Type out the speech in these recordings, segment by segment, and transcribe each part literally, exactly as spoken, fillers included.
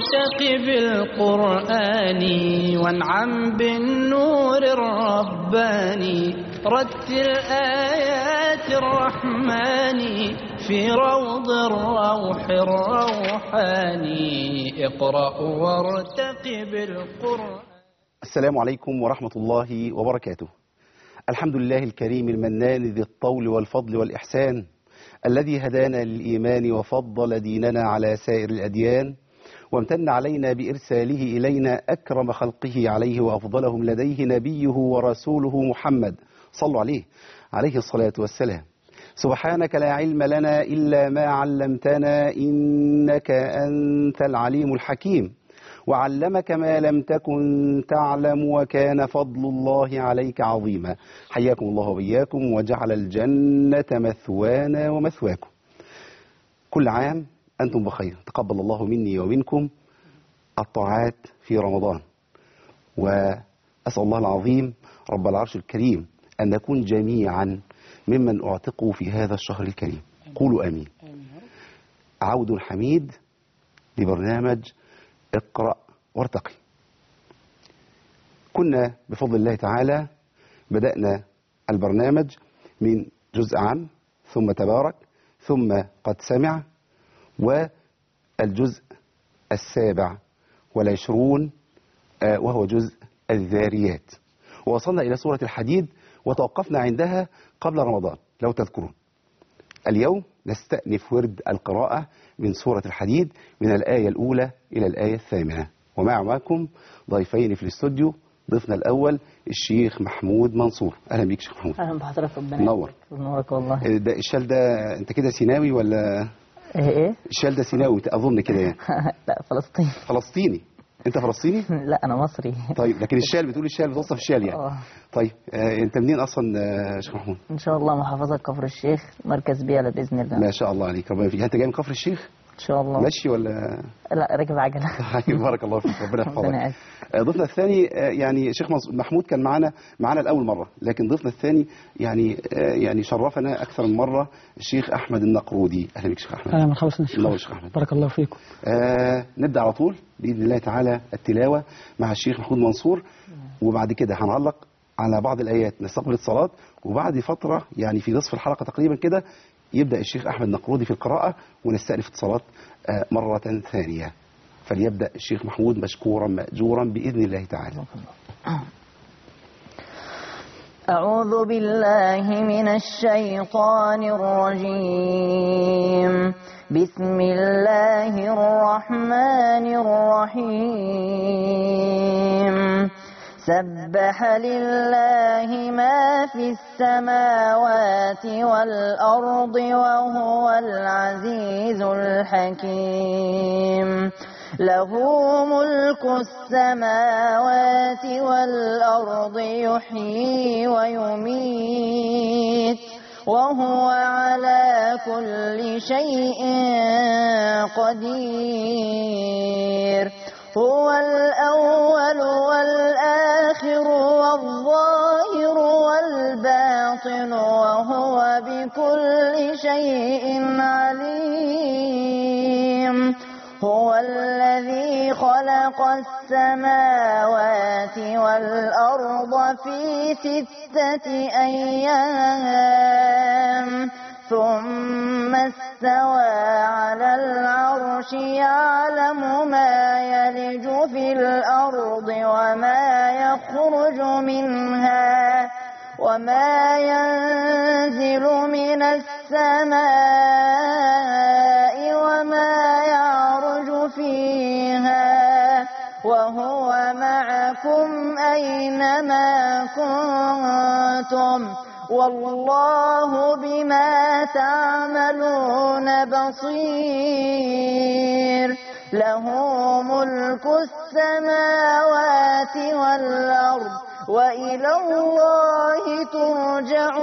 وارتق بالقرآن وانعم بالنور الرباني رتل آيات الرحمن في روض الروح الروحاني اقرأ وارتق بالقرآن. السلام عليكم ورحمة الله وبركاته. الحمد لله الكريم المنان ذي الطول والفضل والإحسان الذي هدانا للإيمان وفضل ديننا على سائر الأديان وامتن علينا بإرساله إلينا أكرم خلقه عليه وأفضلهم لديه نبيه ورسوله محمد صلوا عليه عليه الصلاة والسلام. سبحانك لا علم لنا إلا ما علمتنا إنك أنت العليم الحكيم وعلمك ما لم تكن تعلم وكان فضل الله عليك عظيما. حياكم الله وبياكم وجعل الجنة مثوانا ومثواكم. كل عام أنتم بخير، تقبل الله مني ومنكم الطاعات في رمضان، وأسأل الله العظيم رب العرش الكريم أن نكون جميعا ممن اعتقوا في هذا الشهر الكريم. قولوا آمين. عود حميد لبرنامج اقرأ وارتقي. كنا بفضل الله تعالى بدأنا البرنامج من جزء عام ثم تبارك ثم قد سمع والجزء السابع والعشرون وهو جزء الذاريات، ووصلنا إلى سورة الحديد وتوقفنا عندها قبل رمضان لو تذكرون. اليوم نستأنف ورد القراءة من سورة الحديد من الآية الأولى إلى الآية الثامنة، ومعكم ضيفين في الاستوديو. ضيفنا الأول الشيخ محمود منصور. أهلا بيك شيخ محمود. أهلا بحضرتك، ربنا منور. منورك والله. ده الشال ده أنت كده سيناوي ولا إيه إيه؟ الشال ده سيناوي أظن كده يعني. لا فلسطيني. فلسطيني. أنت فلسطيني؟ لا أنا مصري. طيب لكن الشال بتقول الشال بتوصف الشال يعني. أوه. طيب آه أنت منين أصلا يا شيخ محمود؟ إن شاء الله محافظة كفر الشيخ، مركز بيالة بإذن الله. ما شاء الله عليك، ربنا يفيك. أنت جاي من كفر الشيخ؟ إن شاء الله. ماشي ولا؟ لا راكب عجلة. طيب بارك الله فيك، ربنا يحفظك. ربنا يعافيك. ضيفنا الثاني يعني شيخ محمود كان معنا معنا الأول مرة، لكن ضيفنا الثاني يعني يعني شرفنا أكثر من مرة الشيخ أحمد النقرودي. أهلا بك شيخ أحمد. أهلا مرحبا شيخ. الله شيخ أحمد. بارك الله فيكم. آه نبدأ على طول بإذن الله تعالى التلاوة مع الشيخ محمود منصور، وبعد كده هنعلق على بعض الآيات، نستقبل الصلاة، وبعد فترة يعني في نصف الحلقة تقريبا كده يبدأ الشيخ أحمد النقرودي في القراءة ونستأنف اتصالات آه مرة ثانية. فليبدأ الشيخ محمود مشكورا مأجورا بإذن الله تعالى. أعوذ بالله من الشيطان الرجيم. بسم الله الرحمن الرحيم. سبح لله ما في السماوات والأرض وهو العزيز الحكيم. له ملك السماوات والأرض يحيي ويميت وهو على كل شيء قدير. هو الأول والآخر والظاهر والباطن وهو بكل شيء عليم. هو الذي خلق السماوات والأرض في ستة أيام ثم استوى على العرش يعلم ما يلج في الأرض وما يخرج منها وما ينزل من السماء وما يعرج فيها وهو معكم أينما كنتم والله بما تعملون بصير. له ملك السماوات والأرض وإلى الله ترجع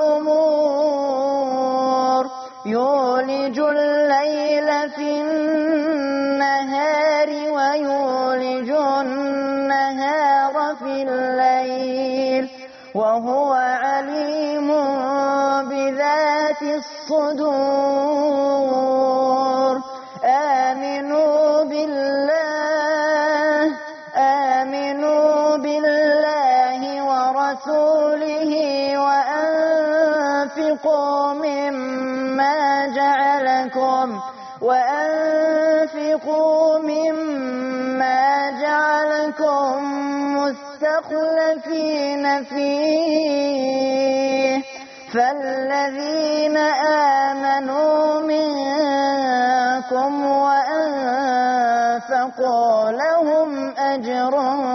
الأمور. يولج الليل في النهار ويولج النهار في الليل وهو عليم بذات الصدور. آمنوا بالله وأنفقوا مما جعلكم مستخلفين فيه فالذين آمنوا منكم وأنفقوا لهم أجر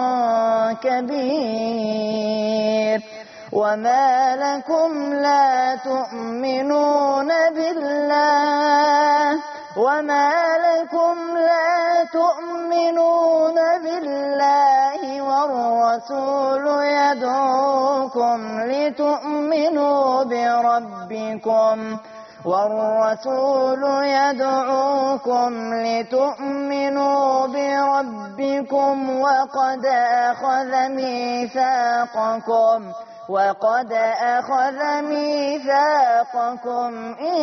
كبير وما لكم لا تؤمنون بالله وما لكم لا تؤمنون بالله والرسول يدعوكم لتؤمنوا بربكم والرسول يدعوكم لتؤمنوا بربكم وقد أخذ ميثاقكم وقد أخذ ميثاقكم إن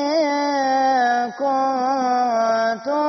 كنتم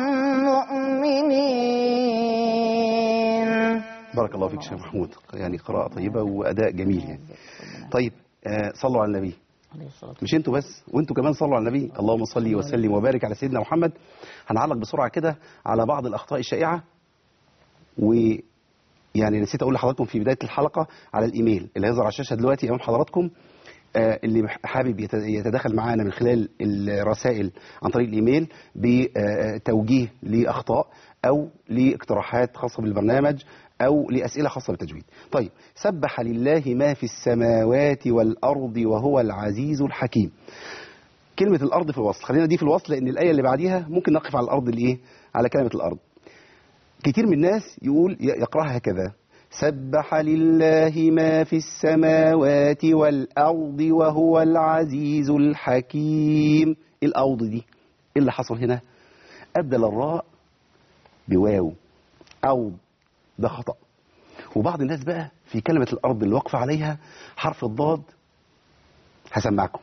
مؤمنين. بارك الله فيك شيخ محمود، يعني قراءة طيبة وأداء جميل يعني. طيب آه صلوا على النبي. مش انتوا بس، وانتوا كمان صلوا على النبي. اللهم صل وسلم وبارك على سيدنا محمد. هنعلق بسرعة كده على بعض الأخطاء الشائعة، ويعني نسيت أقول لحضراتكم في بداية الحلقة على الإيميل اللي هيظهر على الشاشة دلوقتي أمام حضراتكم. آه اللي حابب يتدخل معانا من خلال الرسائل عن طريق الإيميل بتوجيه لأخطاء أو لاقتراحات خاصة بالبرنامج أو لأسئلة خاصة بالتجويد. طيب، سبح لله ما في السماوات والأرض وهو العزيز الحكيم. كلمة الأرض في الوصل، خلينا دي في الوصل لأن الآية اللي بعديها ممكن نقف على الأرض الإيه؟ على كلمة الأرض. كتير من الناس يقول يقرأها هكذا: سبح لله ما في السماوات والأرض وهو العزيز الحكيم. الأرض دي إيه اللي حصل هنا؟ أبدل الراء بواو أو ده خطأ. وبعض الناس بقى في كلمة الأرض اللي وقف عليها حرف الضاد. هسمعكم: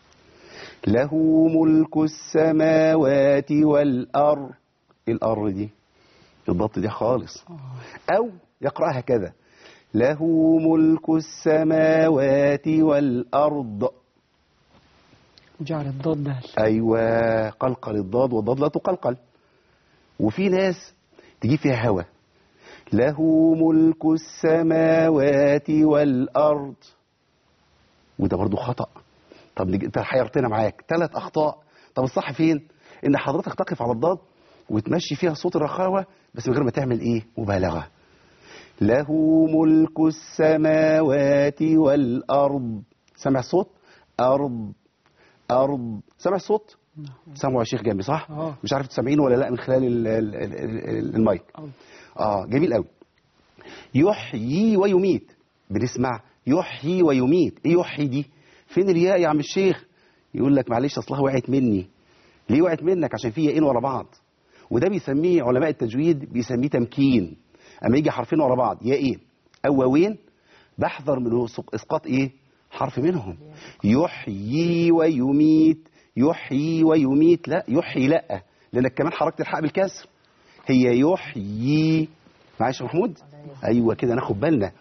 له ملك السماوات والأرض. الأرض دي الضاد دي خالص. أو يقرأها كذا: له ملك السماوات والأرض. جعل الضاد دال. أيوة، قلقل الضاد، والضاد لا تقلقل. وفي ناس تجيب فيها هوا: له ملك السماوات والأرض. وده برضو خطأ. طب انت حيرتنا معاك، ثلاث أخطاء. طب الصح فين؟ إن حضرتك تقف على الضاد وتمشي فيها صوت الرخاوة بس من غير ما تعمل إيه؟ مبالغة. له ملك السماوات والأرض. سمع الصوت؟ أرض أرض. سمع الصوت؟ سمعوا يا شيخ جنبي صح؟ أوه. مش عارف تسمعينه ولا لا من خلال ال ال ال المايك. أوه. اه جميل قوي. يحيي ويميت. بنسمع يحيي ويميت. ايه يحيي دي؟ فين الياء يا عم الشيخ؟ يقول لك معلش اصلها وقعت مني. ليه وقعت منك؟ عشان في ياءين ورا بعض، وده بيسميه علماء التجويد بيسميه تمكين. اما يجي حرفين ورا بعض ياءين او واوين بحذر من اسقاط ايه؟ حرف منهم. يحيي ويميت. يحيي ويميت لا، يحيي لا، لانك كمان حركت الحاء بالكسر. هي يحيي. معلش يا محمود؟ ايوه كده ناخد بالنا.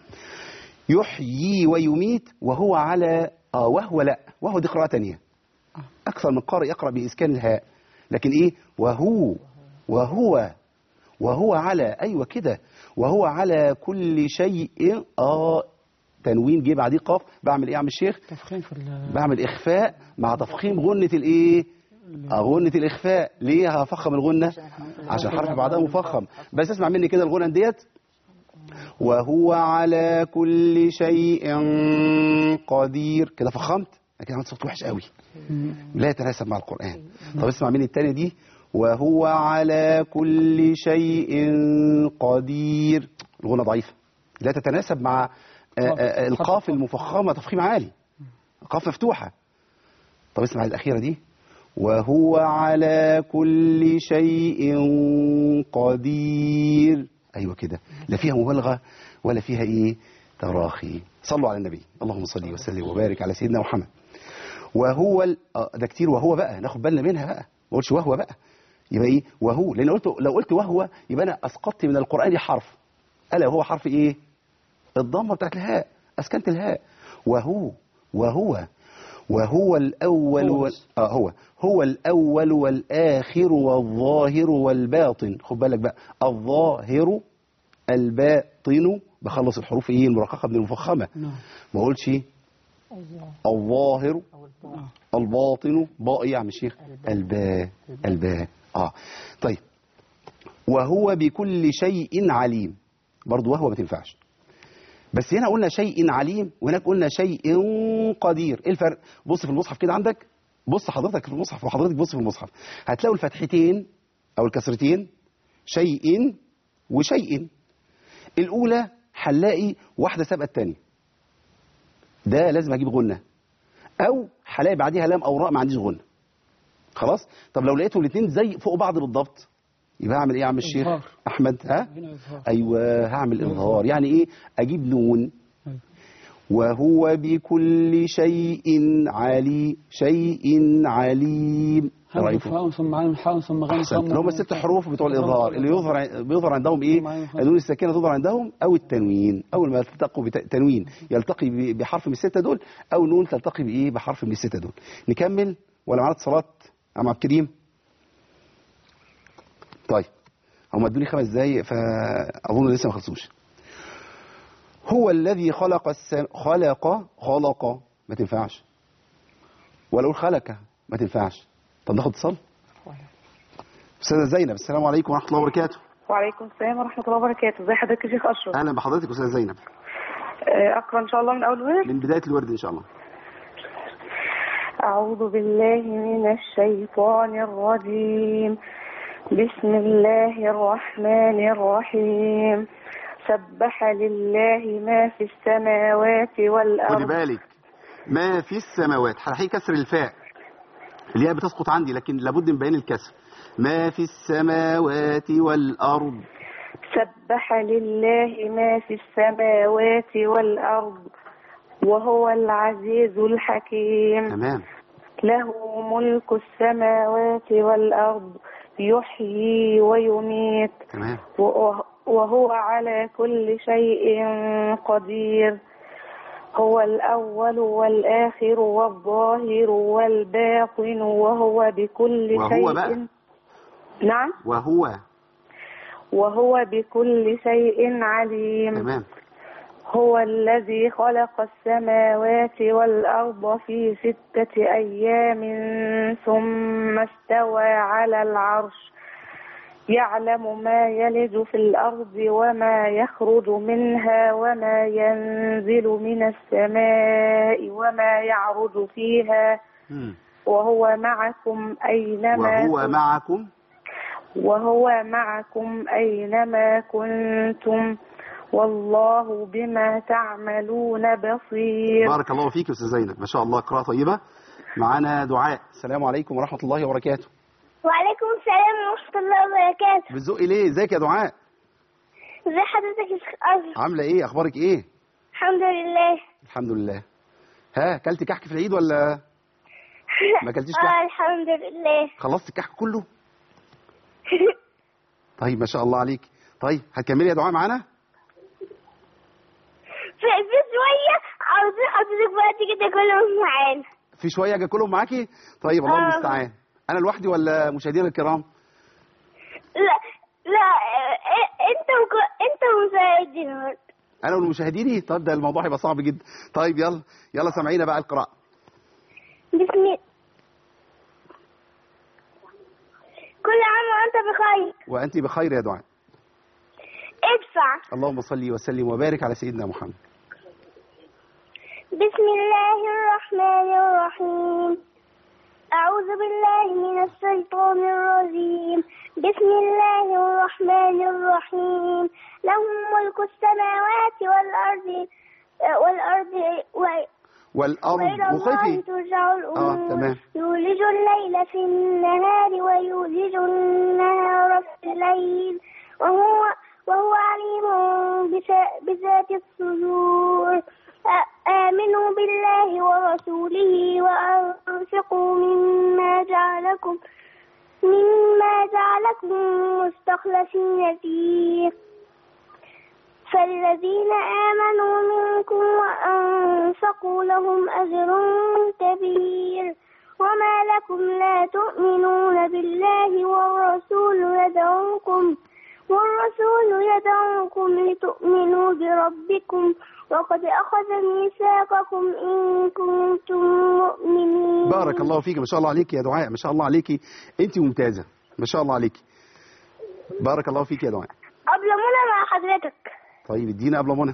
يحيي ويميت وهو على اه وهو لا، وهو دي قراءة تانية. اكثر من قارئ يقرأ باسكان الهاء، لكن ايه؟ وهو وهو وهو على. ايوه كده، وهو على كل شيء. اه تنوين جه بعديه قاف. بعمل ايه يا عم الشيخ؟ تفخيم في بعمل اخفاء مع تفخيم غنة الايه؟ اه غنة الاخفاء. ليه هفخم الغنة؟ عشان حرف بعدها مفخم. بس اسمع مني كده الغنة ديت: وهو على كل شيء قدير. كده فخمت، لكن عملت صوت وحش قوي لا يتناسب مع القرآن. طب اسمع مني الثانية دي: وهو على كل شيء قدير. الغنة ضعيفة لا تتناسب مع آآ آآ القاف المفخمة تفخيم عالي، قاف مفتوحة. طب اسمع الأخيرة دي: وهو على كل شيء قدير. أيوة كده، لا فيها مبالغة ولا فيها إيه؟ تراخي. صلوا على النبي. اللهم صل وسلم وبارك على سيدنا محمد. وهو ال... آه ده كتير وهو بقى، ناخد بالنا منها بقى. ما قلتش وهو بقى، يبقى إيه؟ وهو، لأن قلت لو قلت وهو يبقى أنا أسقطت من القرآن حرف. ألا وهو حرف إيه؟ الضمة بتاعت الهاء، أسكنت الهاء. وهو وهو وهو الأول هو وال... بس. آه هو هو الأول والآخر والظاهر والباطن. خد بالك بقى، الظاهر الباطن، بخلص الحروف ايه المرققة من المفخمة. نعم. ما اقولش الظاهر الباطن باء يا عم الشيخ، الباء الباء. اه طيب، وهو بكل شيء عليم، برضو وهو ما تنفعش، بس هنا قلنا شيء عليم وهناك قلنا شيء قدير. ايه الفرق؟ بص في المصحف كده عندك، بص حضرتك في المصحف وحضرتك بص في المصحف، هتلاقوا الفتحتين او الكسرتين شيء وشيء. الاولى هنلاقي واحده سابقه الثانيه، ده لازم اجيب غنه، او هلاقي بعديها لام او راء ما عنديش غنه. خلاص. طب لو لقيتهم الاثنين زي فوق بعض بالضبط، يبقى هعمل ايه يا عم الشيخ إظهار. احمد؟ ها هنا إظهار. ايوه، هعمل إظهار. اظهار. يعني ايه؟ اجيب نون. أيوة. وهو بكل شيء علي، شيء عليم. همزة رأيكم؟ فاء ثم عين حاء ثم غين احسنت. ثم اللي هم الست حروف بتوع الاظهار اللي يظهر بيظهر عندهم ايه؟ ثم عين حاء. النون الساكنه تظهر عندهم، او التنوين. اول ما يلتقوا بتنوين يلتقي ب- بحرف من السته دول، او نون تلتقي بايه؟ بحرف من السته دول. نكمل ولا معانا اتصالات يا عم عبد الكريم؟ طيب، هم ادوني خمس دقايق فاظن لسه ما خلصوش. هو الذي خلق السم... خلق خلق ما تنفعش، ولا اقول خلق ما تنفعش. طب ناخد اتصال. استاذه زينب، السلام عليكم ورحمه الله وبركاته. وعليكم السلام ورحمة الله وبركاته. ازي حضرتك يا شيخ أشرف؟ اهلا بحضرتك استاذه زينب. آه، أقرأ إن شاء الله من أول ورد. من بدايه الورد ان شاء الله. أعوذ بالله من الشيطان الرجيم. بسم الله الرحمن الرحيم. سبح لله ما في السماوات خدي والأرض. بالك، ما في السماوات هلاقي كسر الفاء، الياء بتسقط عندي لكن لابد من بيان الكسر. ما في السماوات والارض. سبح لله ما في السماوات والأرض وهو العزيز الحكيم. تمام. له ملك السماوات والأرض يحيي ويميت تمام. وهو على كل شيء قدير. هو الأول والآخر والظاهر والباطن وهو بكل وهو شيء بقى. نعم وهو. وهو بكل شيء عليم. تمام. هو الذي خلق السماوات والأرض في ستة أيام ثم استوى على العرش يعلم ما يلج في الأرض وما يخرج منها وما ينزل من السماء وما يعرج فيها مم. وهو معكم أينما وهو معكم وهو معكم أينما كنتم والله بما تعملون بصير. بارك الله فيك يا استاذ زينب، ما شاء الله، قراءة طيبة. معانا دعاء. السلام عليكم ورحمة الله وبركاته. وعليكم السلام ورحمة الله وبركاته. بتزقي ليه؟ ازيك يا دعاء؟ ازي حضرتك يا شيخ أشرف؟ عاملة ايه؟ اخبارك ايه؟ الحمد لله. الحمد لله. ها، كلتي كحك في العيد ولا ما كلتيش اه كحك؟ الحمد لله. خلصت الكحك كله؟ طيب ما شاء الله عليك. طيب هتكملي يا دعاء معانا؟ في في شوية عاوزين حضرتك بقى تيجي تاكلهم معانا. في شوية اجي اكلهم معاكي؟ طيب الله آه. المستعان. انا لوحدي ولا مشاهدينا الكرام؟ لا لا إيه، انت وك... انت ومساعدين. انا والمشاهدين؟ طيب ده الموضوع هيبقى صعب جدا. طيب يلا يلا سامعينا بقى القراءة. بسم الله. كل عام وانت بخير. وانت بخير يا دعاء. ادفع. اللهم صل وسلم وبارك على سيدنا محمد. بسم الله الرحمن الرحيم. أعوذ بالله من الشيطان الرجيم. بسم الله الرحمن الرحيم. له ملك السماوات والأرض والأرض و... والارض. وإلى الله وقفي. ترجع الأمور. اه تمام. يولج الليل في النهار ويولج النهار في الليل وهو وهو عليم بذا- بذات الصدور. آمنوا بالله ورسوله وأنفقوا مما جعلكم مما جعلكم مستخلفين فيه فل والذين آمنوا منكم وأنفقوا لهم أجر كبير وما لكم لا تؤمنون بالله والرسول يدعوكم والرسول يدعوكم لتؤمنوا بربكم وقد أخذ ميثاقكم إن كنتم مؤمنين. بارك الله فيك، ما شاء الله عليك يا دعاء، ما شاء الله عليك، أنت ممتازة ما شاء الله عليك. بارك الله فيك يا دعاء. قبل منى مع حضرتك. طيب ادينا قبل منى.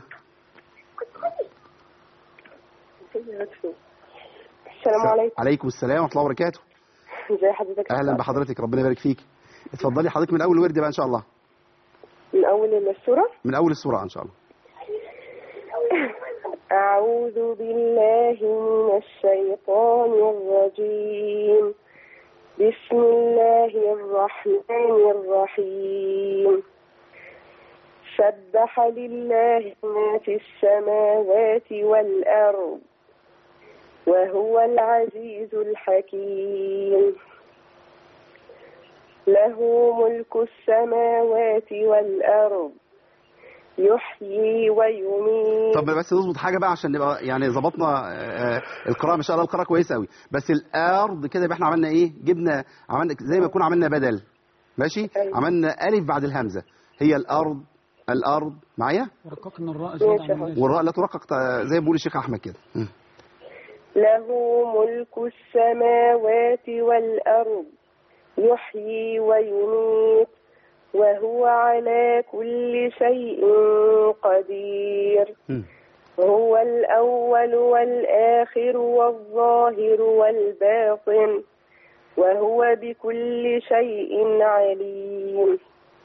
السلام عليكم. عليكم السلام ورحمة الله وبركاته. ازي حضرتك؟ أهلا بحضرتك، ربنا يبارك فيك. اتفضلي حضرتك من أول ورد بقى إن شاء الله. من أول السورة؟ من أول السورة إن شاء الله. أعوذ بالله من الشيطان الرجيم. بسم الله الرحمن الرحيم. سبح لله ما في السماوات والأرض وهو العزيز الحكيم. له ملك السماوات والأرض يحيي ويميت. طب بس نظبط حاجة بقى عشان نبقى يعني ظبطنا القراءة، ما شاء الله القراءة كويسة قوي، بس الأرض كده يبقى احنا عملنا ايه؟ جبنا عملنا زي ما يكون عملنا بدل، ماشي؟ أيوة. عملنا ألف بعد الهمزة، هي الأرض الأرض معايا؟ ورققنا الراء زيادة، والراء لا ترقق زي ما بيقول الشيخ أحمد كده. له ملك السماوات والأرض يحيي ويميت وهو على كل شيء قدير. م. هو الأول والآخر والظاهر والباطن وهو بكل شيء عليم.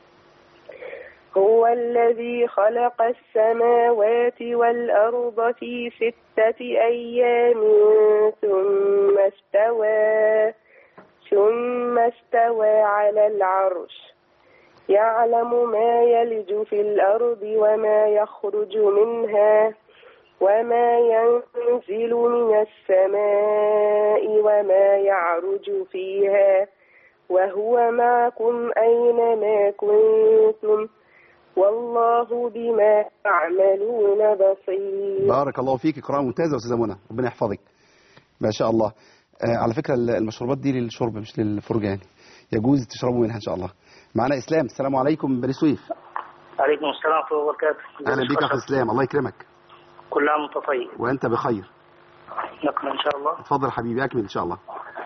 هو الذي خلق السماوات والأرض في ستة أيام ثم استوى ثم استوى على العرش يعلم ما يلج في الأرض وما يخرج منها وما ينزل من السماء وما يعرج فيها وهو معكم أينما كنتم والله بما تعملون بصير. بارك الله فيك، قراءة ممتازة يا أستاذة منى، ربنا يحفظك ما شاء الله. آه على فكرة المشروبات دي للشرب مش للفرجة، يعني يجوز تشربوا منها إن شاء الله. معنا إسلام، السلام عليكم من بني سويف. عليكم السلام ورحمة الله وبركاته. أهلا بك أخي إسلام، الله يكرمك. كل عام وأنت طيب. وأنت بخير. نكمل إن شاء الله. اتفضل حبيبي أكمل إن شاء الله.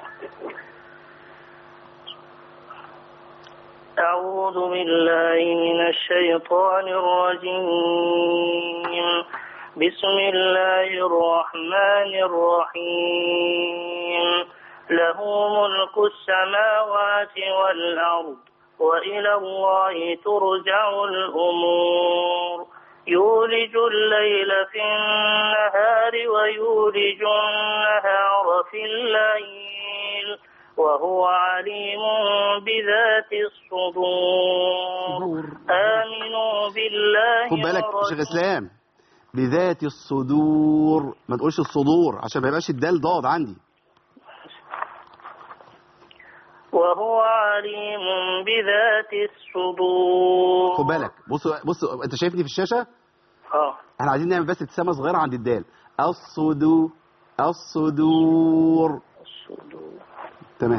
أعوذ بالله من الشيطان الرجيم. بسم الله الرحمن الرحيم. له ملك السماوات والأرض وإلى الله ترجع الأمور. يولج الليل في النهار ويولج النهار في الليل وهو عليم بذات الصدور. آمنوا بالله. خد بالك شيخ إسلام، بذات الصدور، ما تقولش الصدور عشان ما يبقاش الدال ضاد عندي. وهو عليم بذات الصدور. خد بالك، بص بص انت شايفني في الشاشة؟ اه احنا عايزين نعمل بس ابتسامة صغيرة عند الدال. الصدور الصدور الصدور تمام.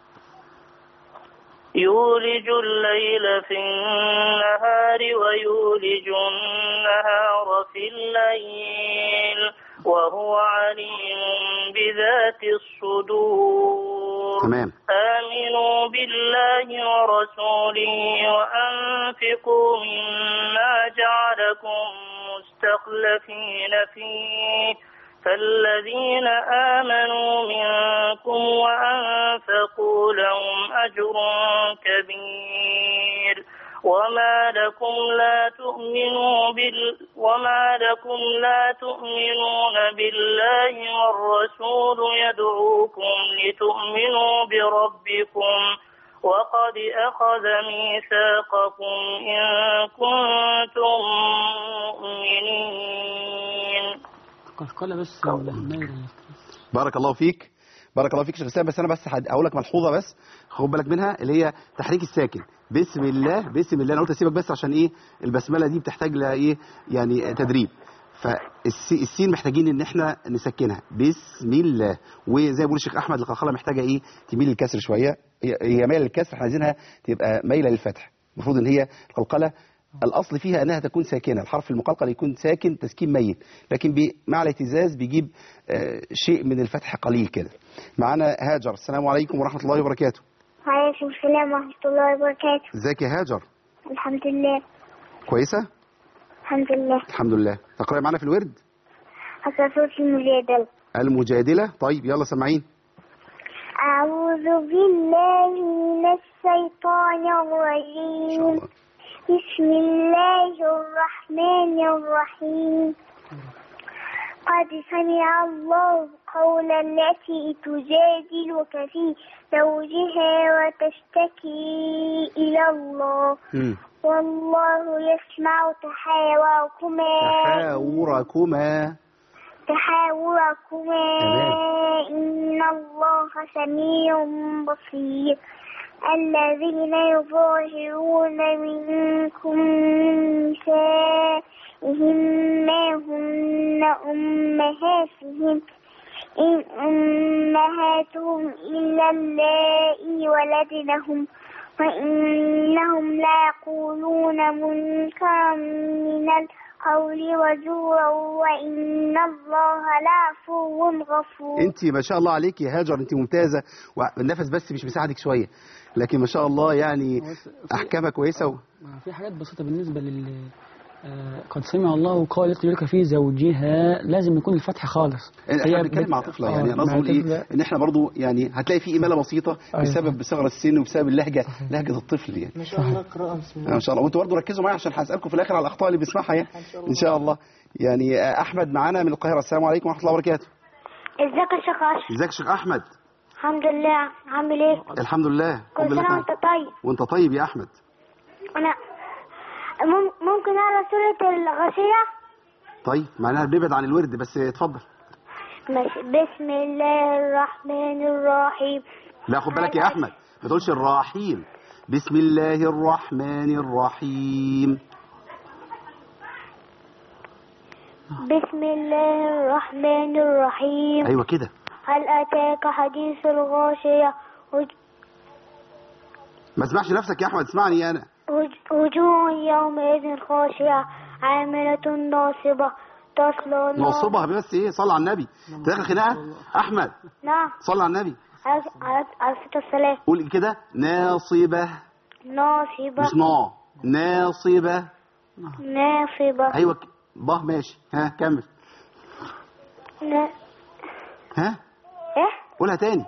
يولج الليل في النهار ويولج النهار في الليل وهو عليم بذات الصدور. تمام. آمنوا بالله ورسوله وأنفقوا مما جعلكم مستخلفين فيه فالذين آمنوا منكم وأنفقوا لهم أجر كبير. وما لكم لا تؤمنوا بال وما لكم لا تؤمنون بالله والرسول يدعوكم لتؤمنوا بربكم وقد أخذ ميثاقكم إن كنتم مؤمنين. قال بس بارك الله فيك. بارك الله فيك شيخ اسلام. بس انا بس هقول لك ملحوظه بس خد بالك منها، اللي هي تحريك الساكن. بسم الله بسم الله، انا قلت اسيبك بس عشان ايه البسمله دي بتحتاج لها ايه يعني تدريب. فالسين محتاجين ان احنا نسكنها بسم الله. وزي ما بيقول الشيخ احمد القلقله محتاجه ايه تميل للكسر شويه، هي مايله للكسر، احنا عايزينها تبقى مايله للفتح. المفروض ان هي القلقله الاصل فيها انها تكون ساكنه، الحرف المقلقل يكون ساكن تسكين ميت، لكن بي مع الاهتزاز بيجيب آه شيء من الفتح قليل كده. معانا هاجر. السلام عليكم ورحمه الله وبركاته. وعليكم السلام ورحمة الله وبركاته. ازيك يا هاجر؟ الحمد لله. كويسه؟ الحمد لله. الحمد لله. تقرأي معانا في الورد؟ حتى صوت المجادلة. المجادلة. طيب يلا سمعين. أعوذ بالله من الشيطان الرجيم. بسم الله الرحمن الرحيم. قد سمع الله قول التي تجادلك في زوجها وتشتكي إلى الله م. والله يسمع تحاوركما تحاوركما تحاوركما إن الله سميع بصير. الذين يظاهرون منكم من نسائهم ما هن أمهاتهم إن أمهاتهم إلا اللائي ولدنهم وإنهم ليقولون منكرا من القول وزورا وإن الله لعفو غفور. انت ما شاء الله عليك يا هاجر، انت ممتازة، والنفس بس مش مساعدك شوية، لكن ما شاء الله يعني أحكامها كويسة و... في حاجات بسيطة بالنسبة لل قد سمع الله قال يلك في زوجها، لازم يكون الفتح خالص. احنا بنتكلم مع طفله يعني انا اقول ايه ان احنا برضو يعني هتلاقي في اماله بسيطه بسبب بصغر السن وبسبب اللهجه لهجه الطفل يعني. ما شاء الله قراءه بسم الله ما شاء الله. وانتوا برضو ركزوا معايا عشان هسالكم في الاخر على الاخطاء اللي بيسمعها يعني ان شاء الله. يعني احمد معانا من القاهره. السلام عليكم ورحمه الله وبركاته. ازيك يا شيخ اشرف؟ ازيك يا شيخ احمد؟ الحمد لله. عامل ايه؟ الحمد لله. كل سنه وانت طيب. وانت طيب يا احمد. انا ممكن اقرا سوره الغاشيه؟ طيب معناها بنبعد عن الورد بس اتفضل. ماشي. بسم الله الرحمن الرحيم. لا خد بالك يا احمد ما تقولش الرحيم. بسم الله الرحمن الرحيم. بسم الله الرحمن الرحيم. ايوه كده. هل اتاك حديث الغاشيه؟ وج... ما تسمعش نفسك يا احمد، اسمعني انا. وجوه يومئذ خاشعة عاملة ناصبة تصلى ناصبة بس ايه؟ صلى على النبي. تلاقي خناقة احمد. نعم. صلى على النبي على على السلام. قول كده ناصبة. ناصبة مش نا ناصبة. ناصبة. ايوه ضه ماشي. ها كمل. ن... ها ايه قولها تاني.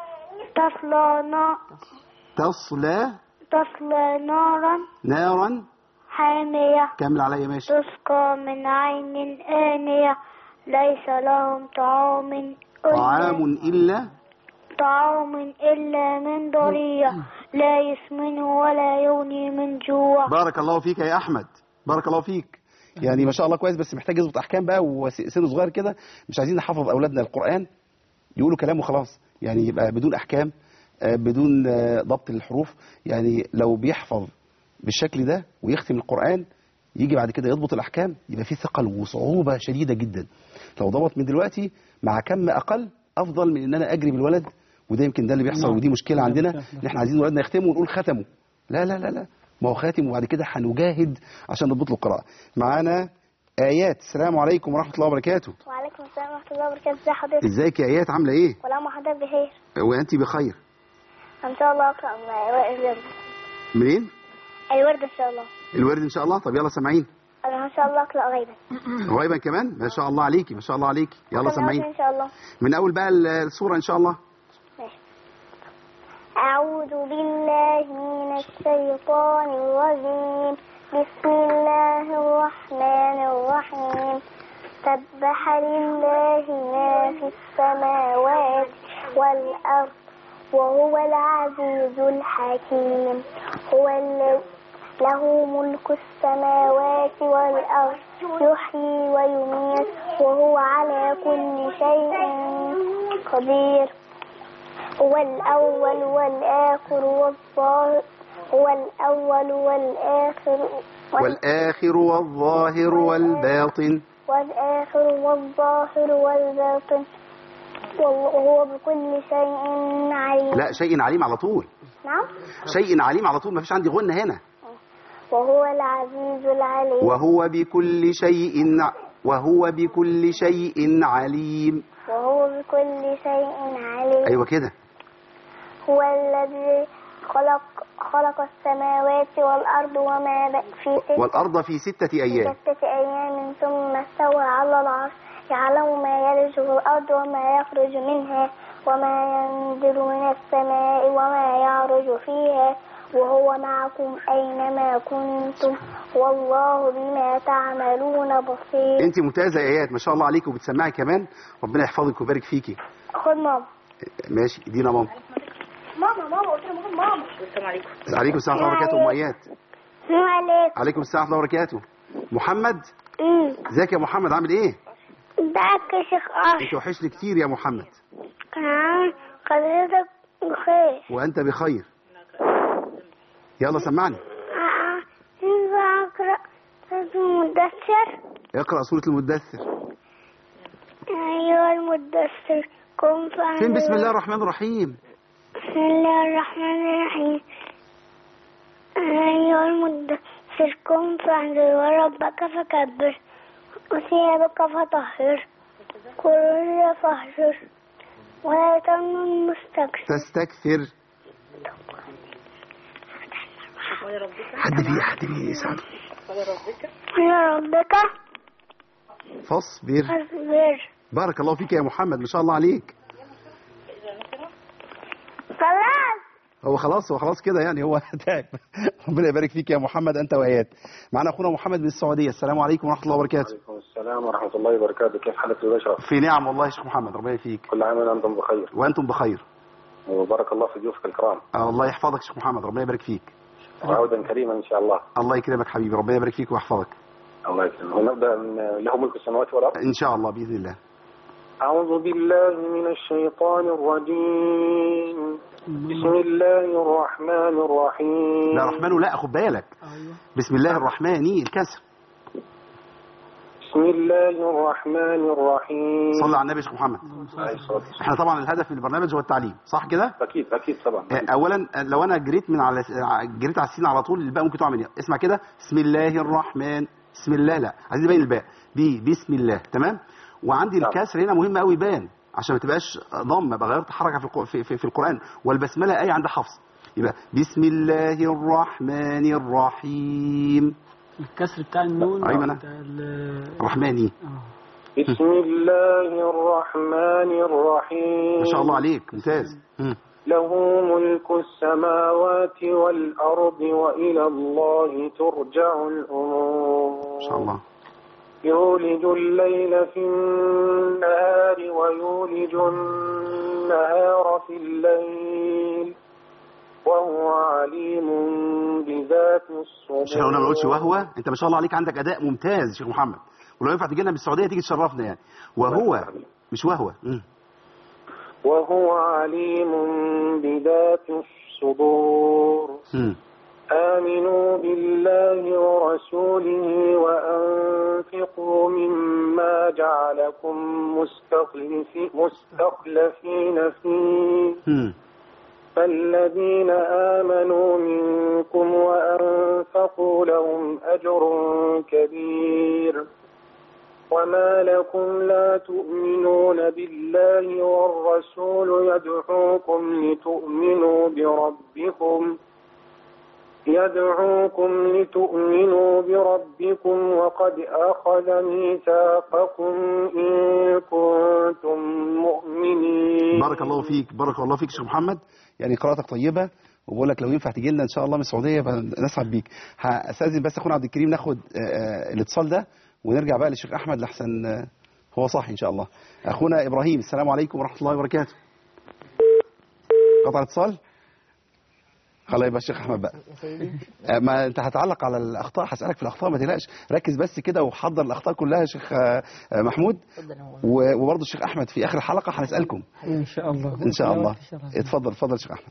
تصلى نا تصلى تصلى نارا نارا حامية. كمل عليا ماشي. تسقى من عين آنية ليس لهم طعام طعام إلا طعام إلا من ضريع لا يسمن ولا يغني من جوع. بارك الله فيك يا أحمد، بارك الله فيك. يعني ما شاء الله كويس، بس محتاج يظبط أحكام بقى وسن صغير كده. مش عايزين نحفظ أولادنا القرآن يقولوا كلام وخلاص، يعني يبقى بدون أحكام بدون ضبط للحروف. يعني لو بيحفظ بالشكل ده ويختم القرآن يجي بعد كده يضبط الأحكام يبقى فيه ثقل وصعوبة شديدة جدا. لو ضبط من دلوقتي مع كم أقل أفضل من إن أنا أجري بالولد، وده يمكن ده اللي بيحصل ودي مشكلة عندنا، إن إحنا عايزين ولادنا يختموا ونقول ختموا. لا لا لا لا، ما هو خاتم وبعد كده هنجاهد عشان نضبط له القراءة. معانا آيات. السلام عليكم ورحمة الله وبركاته. وعليكم السلام ورحمة الله وبركاته. ازي حضرتك؟ ازيك يا آيات، عاملة إيه؟ والله حضرتك بخير. وأنت بخير ان شاء الله. اقرا الورد. منين؟ الورد ان شاء الله. الورد ان شاء الله. طب يلا سامعين. انا ان شاء الله اقرا غيبا. غيبا كمان؟ ما شاء الله عليكي، ما شاء الله عليكي. يلا سامعين ان شاء الله من اول بقى السوره ان شاء الله. ماشي. اعوذ بالله من الشيطان الرجيم. بسم الله الرحمن الرحيم. سبح لله ما في السماوات والارض وهو العزيز الحكيم. هو الذي له ملك السماوات والأرض يحيي ويميت وهو على كل شيء قدير. هو الأول والآخر والظاهر هو الأول والآخر والآخر والظاهر والباطن والآخر والظاهر والباطن وهو بكل شيء عليم. لا، شيء عليم على طول. نعم. شيء عليم على طول، ما فيش عندي غنة هنا. وهو العزيز العليم. وهو بكل شيء وهو بكل شيء عليم. وهو بكل شيء عليم. أيوة كده. هو الذي خلق خلق السماوات والأرض وما في ستة والأرض في ستة أيام في ستة أيام ثم استوى على العرش يعلم ما يلج في الأرض وما يخرج منها وما ينزل من السماء وما يعرج فيها وهو معكم أينما كنتم والله بما تعملون بصير. أنت ممتازة يا آيات، ما شاء الله عليك، وبتسمعي كمان، ربنا يحفظك ويبارك فيكي. خد ماما. ماشي، ادينا ماما. ماما ماما قلت لها ماما. السلام عليكم. عليكم السلام ورحمة الله وبركاته. أم آيات. السلام عليكم. عليكم السلام ورحمة الله وبركاته. محمد. امم ازيك يا محمد، عامل ايه؟ ازيك يا شيخ أشرف؟ انت وحشني كتير يا محمد. كان حضرتك بخير. وأنت بخير. يلا سمعني. اه ينفع أقرأ سورة المدثر؟ اقرأ سورة المدثر. أيها المدثر قم فأنذر. فين بسم الله الرحمن الرحيم؟ بسم الله الرحمن الرحيم. أيها المدثر قم فأنذر وربك فكبر وثيابك فطهر والرجل فاهجر ولا تمنن مستكثر تستكثر. حد في حد في يساعده. ولا ربك فاصبر. فاصبر. بارك الله فيك يا محمد، ما شاء الله عليك. خلاص. هو خلاص هو خلاص كده يعني، هو تعب. ربنا يبارك فيك يا محمد أنت وآيات. معنا أخونا محمد من السعودية. السلام عليكم ورحمة الله وبركاته. وعليكم السلام ورحمة الله وبركاته. كيف حالك يا باشا؟ في نعم والله يا شيخ محمد، ربنا يفيك. كل عام وأنتم بخير. وأنتم بخير. وبارك الله في ضيوفك الكرام. آه الله يحفظك يا شيخ محمد، ربنا يبارك فيك. وعودا كريما إن شاء الله. الله يكرمك حبيبي، ربنا يبارك فيك ويحفظك. الله يكرمك. ونبدأ من له ملك السماوات والأرض إن شاء الله بإذن الله. أعوذ بالله من الشيطان الرجيم. بسم الله الرحمن الرحيم. لا الرحمن لا، خد بالك. بسم الله الرحمن الكسر. بسم الله الرحمن الرحيم. صلى على النبي يا شيخ محمد. احنا طبعا الهدف من البرنامج هو التعليم، صح كده؟ اكيد اكيد طبعا. اولا لو انا جريت من على جريت على السين على طول، الباء ممكن تقع مني. اسمع كده، بسم الله الرحمن. بسم الله لا، عايزين نبين الباء دي بسم الله، تمام؟ وعندي الكسر هنا مهم قوي يبان عشان ما تبقاش ضمه، بقى غيرت حركه في في, في القران. والبسمله ايه عند حفص، يبقى بسم الله الرحمن الرحيم. الكسر بتاع النون ايوه بتاع الرحماني. بسم الله الرحمن الرحيم. ما شاء الله عليك، ممتاز. له ملك السماوات والأرض وإلى الله ترجع الأمور. ما شاء الله. يولج الليل في النهار ويولج النهار في الليل وهو عليم بذات الصدور. شيخ لو انا ما قلتش وهو، انت ما شاء الله عليك عندك اداء ممتاز شيخ محمد، ولو ينفع تجي لنا من السعوديه تيجي تشرفنا يعني. وهو مش وهو. م. وهو عليم بذات الصدور. م. آمنوا بالله ورسوله وأنفقوا مما جعلكم مستخلفين فيه. م. فالذين آمنوا منكم وأنفقوا لهم أجر كبير. وما لكم لا تؤمنون بالله والرسول يدعوكم لتؤمنوا بربكم يدعوكم لتؤمنوا بربكم وقد أخذ ميثاقكم إن كنتم مؤمنين. بارك الله فيك، بارك الله فيك شيخ محمد، يعني قراءتك طيبة، وبقول لك لو ينفع تيجي لنا ان شاء الله من السعوديه نسعد بيك. هستاذن بس اخونا عبد الكريم ناخد الاتصال ده ونرجع بقى للشيخ احمد لحسن هو صاحي ان شاء الله. اخونا ابراهيم، السلام عليكم ورحمه الله وبركاته. قطع الاتصال. خلاص يبقى الشيخ احمد بقى. آه، ما انت هتعلق على الاخطاء، هسالك في الاخطاء ما تقلقش، ركز بس كده وحضر الاخطاء كلها يا شيخ آه، محمود، و- وبرضه الشيخ احمد في اخر الحلقه هنسالكم ان شاء الله. ان شاء الله. اتفضل اتفضل يا شيخ احمد.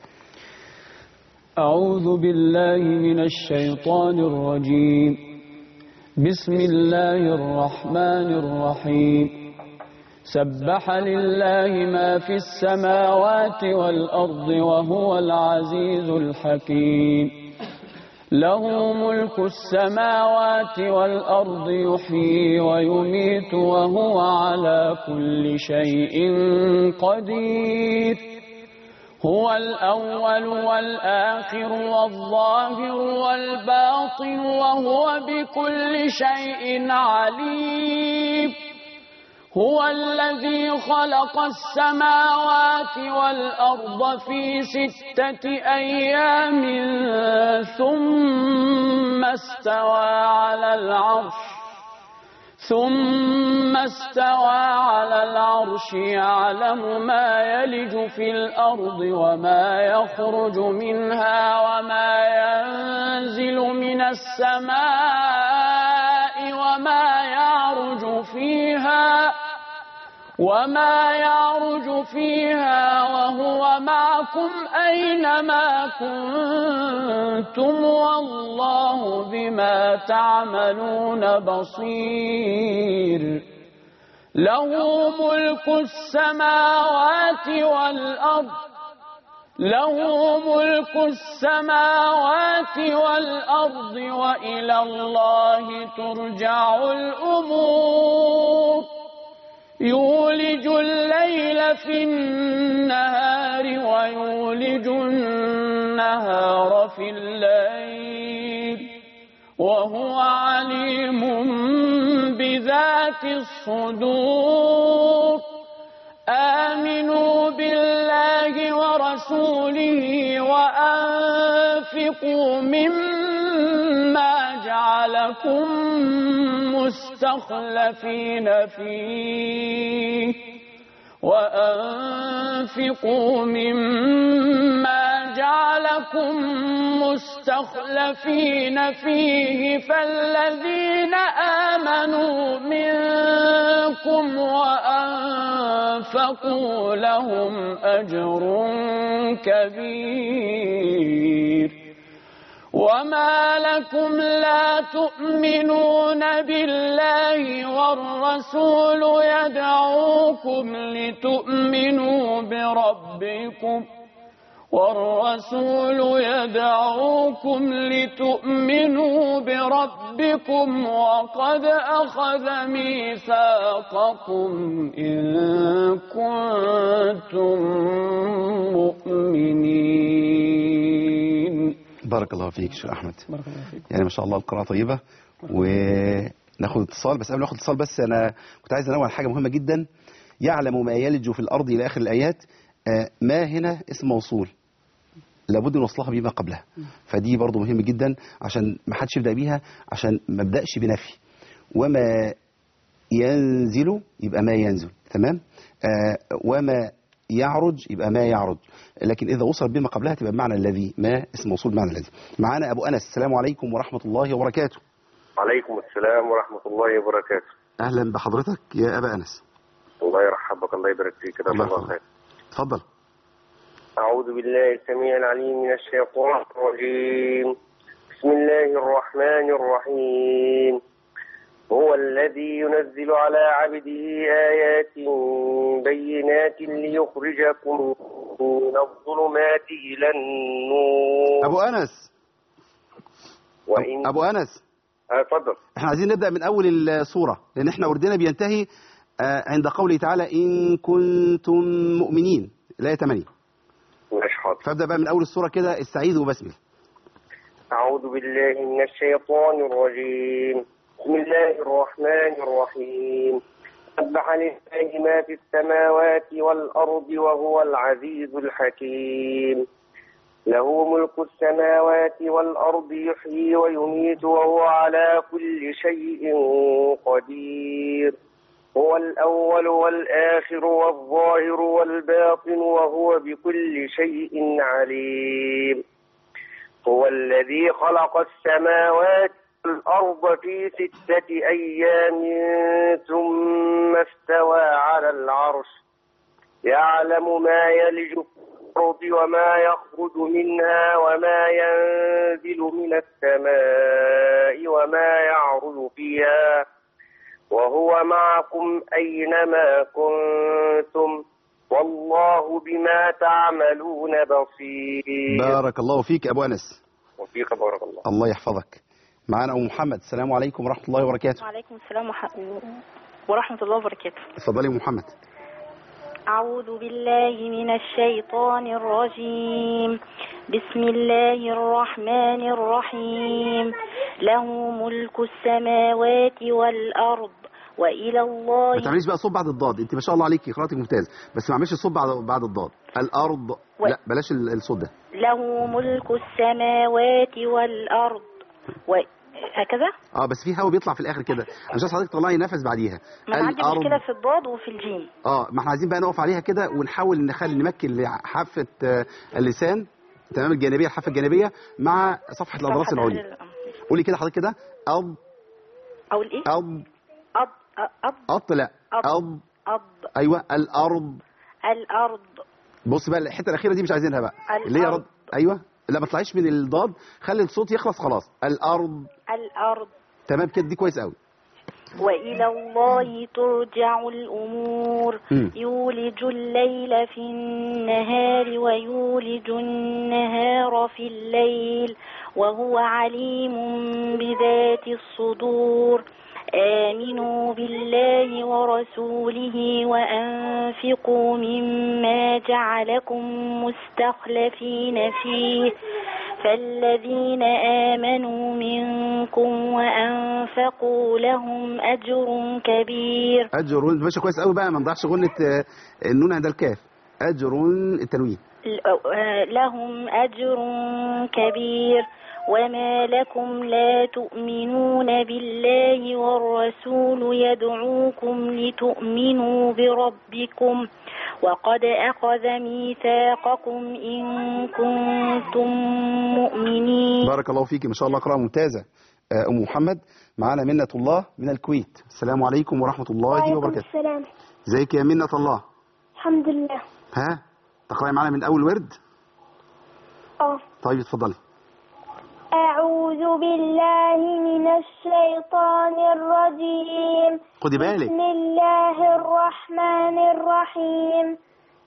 أعوذ بالله من الشيطان الرجيم. بسم الله الرحمن الرحيم. سبح لله ما في السماوات والأرض وهو العزيز الحكيم. له ملك السماوات والأرض يحيي ويميت وهو على كل شيء قدير. هو الأول والآخر والظاهر والباطن وهو بكل شيء عليم. هو الذي خلق السماوات والأرض في ستة أيام ثم استوى على العرش ثم استوى على العرش يعلم ما يلج في الأرض وما يخرج منها وما ينزل من السماء وما يعرج فيها وما يعرج فيها وهو معكم أينما كنتم والله بما تعملون بصير. له ملك السماوات والأرض له ملك السماوات والأرض وإلى الله ترجع الأمور. يولج الليل في النهار ويولج النهار في الليل وهو عليم بذات الصدور. آمنوا بالله ورسوله وأنفقوا مما جعلكم مستخلفين فيه وأنفقوا مما جعلكم مستخلفين فيه فالذين آمنوا منكم وأنفقوا لهم أجر كبير. وما لكم لا تؤمنون بالله والرسول يدعوكم لتؤمنوا بربكم والرسول يدعوكم لتؤمنوا بربكم وقد أخذ ميثاقكم إن كنتم مؤمنين. بارك الله فيك شيخ احمد. بارك الله فيك. يعني ما شاء الله القراءه طيبه. وناخد اتصال، بس قبل ما ناخد اتصال بس انا كنت عايز انوه على حاجه مهمه جدا. يعلم ما يلج في الارض الى اخر الايات. آه ما هنا اسم موصول لابد من وصلها بما قبلها، فدي برضو مهم جدا عشان ما حدش يبدا بيها، عشان ما ابداش بنفي. وما ينزل يبقى ما ينزل، تمام. آه وما يعرج يبقى ما يعرج، لكن إذا وصل بما قبلها تبقى بمعنى الذي، ما اسم موصول بمعنى الذي. معانا أبو أنس. السلام عليكم ورحمة الله وبركاته. عليكم السلام ورحمة الله وبركاته. أهلا بحضرتك يا أبا أنس. الله يرحبك، الله يبارك فيك. الله الله خير. اتفضل. أعوذ بالله السميع العليم من الشيطان الرجيم. بسم الله الرحمن الرحيم. هو الذي ينزل على عبده آيات بينات ليخرجكم من الظلمات إلى النور. أبو أنس. وإن أبو أنس. اتفضل. احنا عايزين نبدأ من أول السورة، لأن احنا وردنا بينتهي عند قوله تعالى إن كنتم مؤمنين، الآية ثمانية. ماشي حاضر. فابدأ بقى من أول السورة كده، استعيذ وبسمل. أعوذ بالله من الشيطان الرجيم. بسم الله الرحمن الرحيم. سبح لله ما في السماوات والأرض وهو العزيز الحكيم. له ملك السماوات والأرض يحيي ويميت وهو على كل شيء قدير. هو الأول والآخر والظاهر والباطن وهو بكل شيء عليم. هو الذي خلق السماوات والأرض في ستة أيام ثم استوى على العرش يعلم ما يلج في الأرض وما يخرج منها وما ينزل من السماء وما يعرج فيها وهو معكم أينما كنتم والله بما تعملون بصير. بارك الله فيك أبو أنس. وفيك بارك الله. الله يحفظك. معانا أم محمد. السلام عليكم ورحمة الله وبركاته. وعليكم السلام ورحمة الله وبركاته. اتفضلي أم محمد. أعوذ بالله من الشيطان الرجيم. بسم الله الرحمن الرحيم. له ملك السماوات والأرض وإلى الله. ما تعمليش بقى صوت بعد الضاد، انت ما شاء الله عليكي قراءتك ممتاز، بس ما تعمليش الصوت بعد بعد الضاد. الأرض و... لا بلاش الصوت ده. له ملك السماوات والأرض و... هكذا؟ اه بس في هوا بيطلع في الاخر كده، انا مش عايز حضرتك تطلعي نفس بعديها. ما انا عندي مشكله في الضاد وفي الجيم. اه ما احنا عايزين بقى نقف عليها كده ونحاول نخلي نمكن لحافه اللسان تمام الجانبيه الحافه الجانبيه مع صفحه الاضراس العليا. قولي كده حضرتك كده أض اقول ايه؟ أض أض أض أض لا أض أض ايوه الارض الارض. بص بقى الحته الاخيره دي مش عايزينها بقى الأرض. اللي هي رد ايوه لا ما تطلعيش من الضاد، خلي الصوت يخلص خلاص. الارض الارض تمام كده دي كويس قوي. وإلى الله ترجع الأمور. م. يولج الليل في النهار ويولج النهار في الليل وهو عليم بذات الصدور. آمنوا بالله ورسوله وأنفقوا مما جعلكم مستخلفين فيه فالذين آمنوا منكم وأنفقوا لهم أجر كبير. أجر ماشي كويس قوي بقى، ما نضيعش غنة النون عند الكاف. أجر التنوين. لهم أجر كبير. وما لكم لا تؤمنون بالله والرسول يدعوكم لتؤمنوا بربكم وقد أخذ ميثاقكم إن كنتم مؤمنين. بارك الله فيك ما شاء الله قراءة ممتازة. أم محمد. معنا منة الله من الكويت. السلام عليكم ورحمة الله وبركاته. السلام. ازيك يا منة الله؟ الحمد لله. ها تقرأي معنا من أول ورد؟ اه طيب اتفضلي. أعوذ بالله من الشيطان الرجيم. خدي بالك. بسم الله الرحمن الرحيم.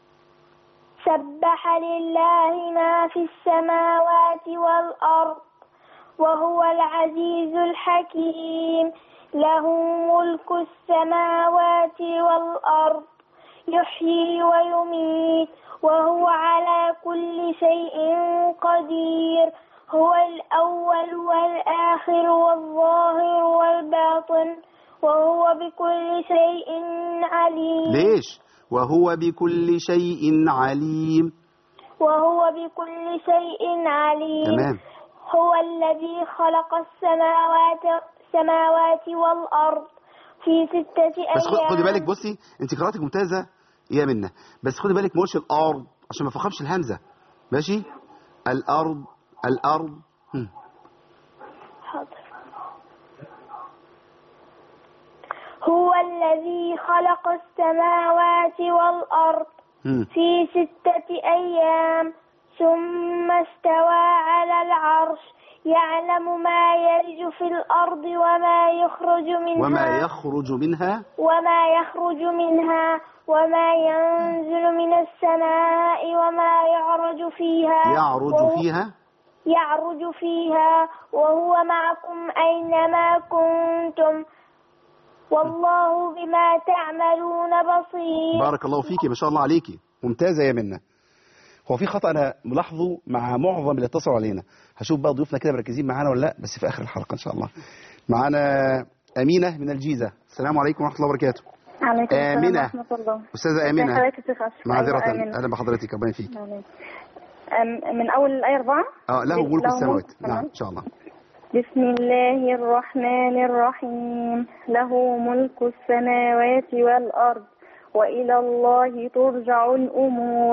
سبح لله ما في السماوات والأرض وهو العزيز الحكيم. له ملك السماوات والأرض يحيي ويميت وهو على كل شيء قدير. هو الأول والآخر والظاهر والباطن وهو بكل شيء عليم. ليش؟ وهو بكل شيء عليم. وهو بكل شيء عليم. تمام. هو الذي خلق السماوات السماوات والأرض في ستة أيام. بس خدي بالك بصي انت قراءتك ممتازة يا منة، بس خدي بالك ما قولش الأرض عشان ما فخمش الهمزة. ماشي؟ الأرض الأرض. هم. حاضر. هو الذي خلق السماوات والأرض هم. في ستة أيام ثم استوى على العرش يعلم ما يلج في الأرض وما يخرج منها وما يخرج منها وما يخرج منها وما ينزل من السماء وما يعرج فيها يعرج فيها يعرج فيها وهو معكم أينما كنتم والله بما تعملون بصير. بارك الله فيكي ما شاء الله عليكي ممتازة يا منة. هو في خطأ أنا ملاحظه مع معظم اللي اتصلوا علينا، هشوف بقى ضيوفنا كده مركزين معانا ولا لا، بس في آخر الحلقة إن شاء الله. معانا أمينة من الجيزة. السلام عليكم ورحمة الله وبركاته. عليكم السلام آمنة. ورحمة الله. أستاذة آمنة. معذرة. أيوة أهلا بحضرتك ربنا يفيك. من أول الآية أربعة. اه له ملك السماوات. نعم إن شاء الله. بسم الله الرحمن الرحيم. له ملك السماوات والأرض وإلى الله ترجع الأمور.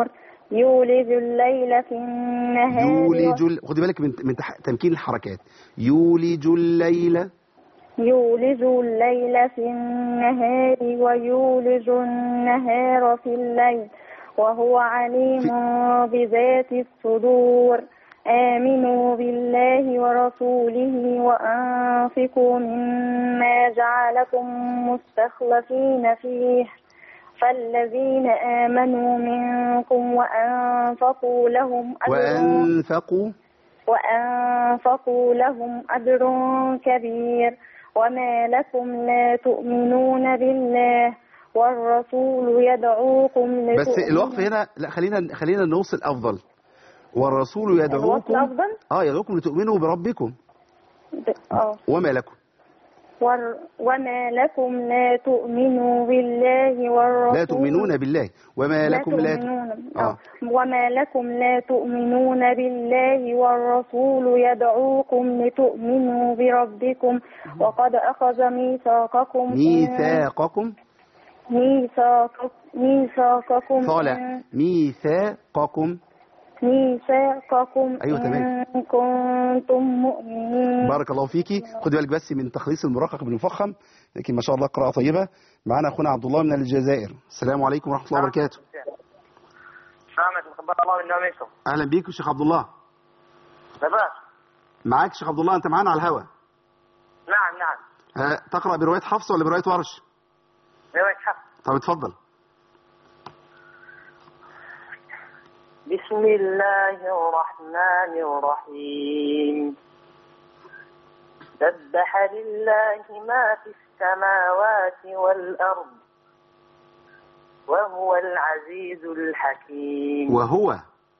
يولج الليل في النهار يولج ال... خدي بالك من من تح... تمكين الحركات. يولج الليل يولج الليل في النهار ويولج النهار في الليل وهو عليم بذات الصدور. آمنوا بالله ورسوله وأنفقوا مما جعلكم مستخلفين فيه فالذين آمنوا منكم وأنفقوا لهم أجر وأنفقوا وأنفقوا لهم أجر كبير. وما لكم لا تؤمنون بالله والرسول يدعوكم بس الوقف هنا لا، خلينا خلينا نوصل أفضل. والرسول يدعوكم اه يدعوكم لتؤمنوا بربكم. اه وما لكم ور... وما لكم لا تؤمنوا بالله والرسول لا تؤمنون بالله وما لا لكم تؤمنون لا آه. وما لكم لا تؤمنون بالله والرسول يدعوكم لتؤمنوا بربكم وقد أخذ ميثاقكم ميثاقكم ميثاق ميثاقكم طالع ميثاقكم ميثاقكم أيوة تمام. إن كنتم مؤمنين. بارك الله فيكي. خدي بالك بس من تخليص المرقق بالمفخم، لكن ما شاء الله قراءة طيبة. معنا أخونا عبد الله من الجزائر. السلام عليكم ورحمة الله وبركاته. السلام عليكم ورحمة الله وبركاته. أهلا بيك شيخ عبد الله. تمام. معاك شيخ عبد الله، أنت معانا على الهواء. نعم نعم. ها تقرأ برواية حفص ولا برواية ورش؟ رواية حفص. طب اتفضل. بسم الله الرحمن الرحيم. سبح لله ما في السماوات والأرض وهو العزيز الحكيم. وهو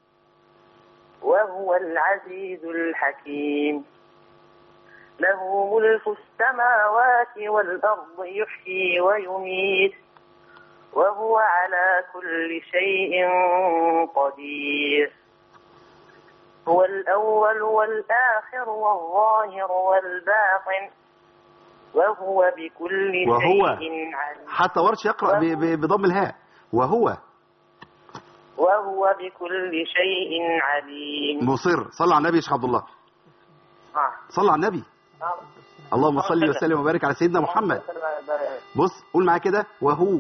وهو العزيز الحكيم. له ملك السماوات والأرض يحيي ويميت وهو على كل شيء قدير. هو الأول والآخر والظاهر والباطن وهو بكل وهو شيء عليم. حتى ورش يقرأ بضم الهاء. وهو وهو بكل شيء عليم. مصر. صلى على النبي يا شيخ عبد الله. آه. صلى على النبي. آه. اللهم صل وسلم وبارك على سيدنا محمد. بص قول معايا كده. وهو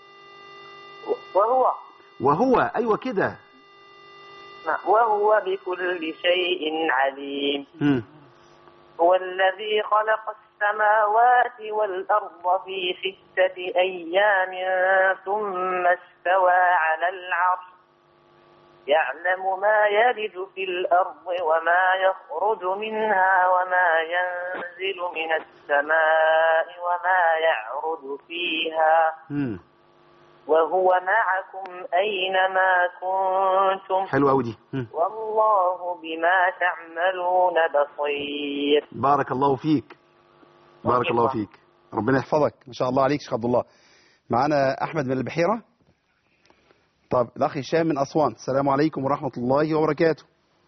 وهو وهو أيوة كده. وهو بكل شيء عليم. م. هو الذي خلق السماوات والأرض في ستة أيام ثم استوى على العرش يعلم ما يلج في الأرض وما يخرج منها وما ينزل من السماء وما يعرج فيها م. وهو معكم أينما كنتم. حلوة أوي دي. والله بما تعملون بصير. بارك الله فيك. بارك الله فيك. ربنا يحفظك. ما شاء الله عليك شيخ عبد الله. معنا أحمد من البحيرة. طب الأخ هشام من أسوان. السلام عليكم ورحمة الله وبركاته.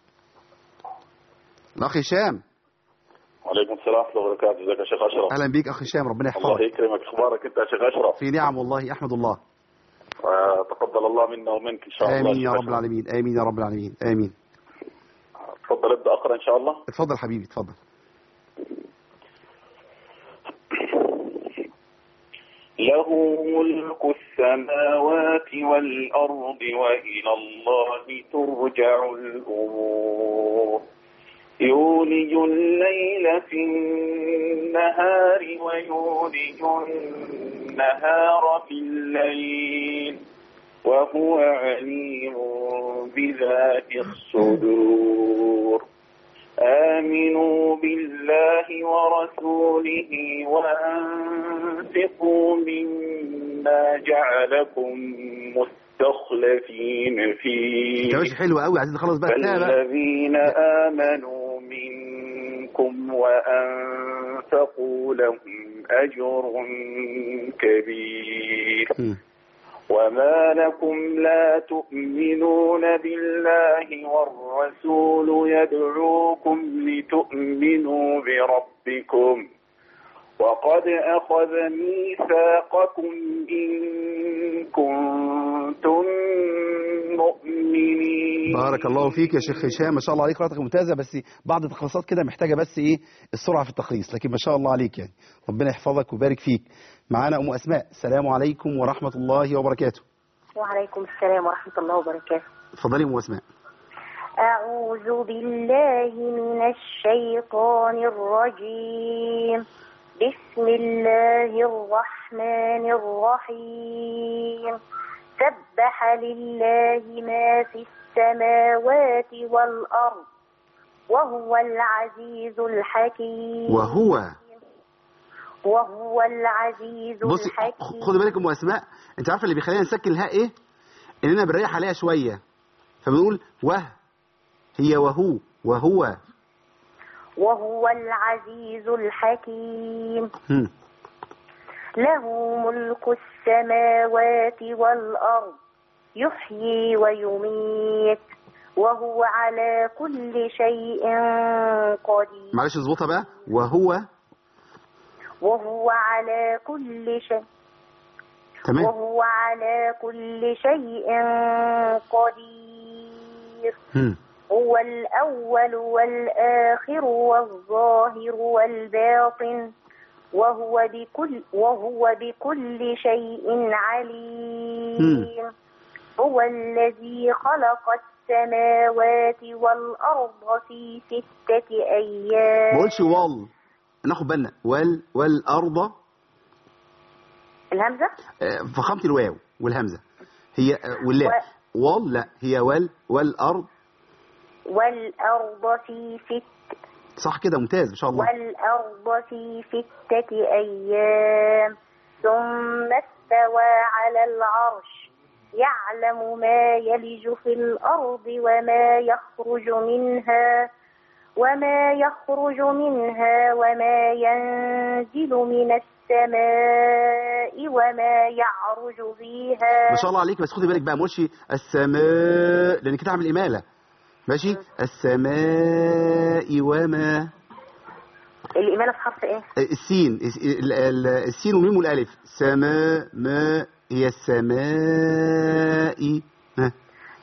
الأخ هشام. وعليكم السلام ورحمة الله وبركاته. ازيك يا شيخ أشرف؟ أهلا بيك أخ هشام، ربنا يحفظك. الله يكرمك. أخبارك أنت يا شيخ أشرف؟ في نعم والله، أحمد الله. تقبل الله منا ومنك إن شاء الله. آمين يا رب العالمين. آمين يا رب العالمين. آمين. تفضل ابدأ أقرأ إن شاء الله. اتفضل حبيبي اتفضل. له ملك السماوات والأرض وإلى الله ترجع الأمور. يولج الليل في النهار ويولج النهار في الليل وهو عليم بذات الصدور. آمنوا بالله ورسوله وأنفقوا مما جعلكم مستخلفين فيه. كويس حلو قوي. عايزين نخلص بقى. الذين آمنوا منكم وأنفقوا لهم أجر كبير. م. وما لكم لا تؤمنون بالله والرسول يدعوكم لتؤمنوا بربكم وقد أخذ ميثاقكم إن كنتم مؤمنين. بارك الله فيك يا شيخ هشام، ما شاء الله عليك، قراءتك ممتازة، بس بعض التخليصات كده محتاجة بس ايه السرعة في التخليص، لكن ما شاء الله عليك يعني، ربنا يحفظك ويبارك فيك. معانا أم أسماء، السلام عليكم ورحمة الله وبركاته. وعليكم السلام ورحمة الله وبركاته. اتفضلي أم أسماء. أعوذ بالله من الشيطان الرجيم. بسم الله الرحمن الرحيم. سبح لله ما في السماوات والأرض وهو العزيز الحكيم. وهو وهو العزيز بص الحكيم. خدي بالك أم أسماء، أنت عارفة اللي بيخلينا نسكن الهاء إيه؟ إننا بنريح عليها شوية، فبنقول وه هي وهو وهو وهو العزيز الحكيم. هم. له ملك السماوات والأرض يحيي ويميت وهو على كل شيء قدير. معلش اظبطها بقى. وهو وهو على كل شيء تمام. وهو على كل شيء قدير. هم. هو الأول والآخر والظاهر والباطن وهو بكل وهو بكل شيء عليم. هو الذي خلق السماوات والأرض في ستة أيام. ما قولش وال، ناخد بالنا وال والأرض الهمزة آه، فخامة الواو والهمزة هي آه، واللام و... وال لا هي وال والأرض والأرض في ست صح كده ممتاز ما شاء الله. والأرض في ستة أيام ثم استوى على العرش يعلم ما يلج في الأرض وما يخرج منها وما يخرج منها وما ينزل من السماء وما يعرج فيها. ما شاء الله عليك، بس خدي بالك بقى ما قولش السماء لأن كده عامل إمالة. ماشي. السماء وما الإمالة في حرف إيه؟ السين السين والميم والألف. سماء ما هي السماء ها.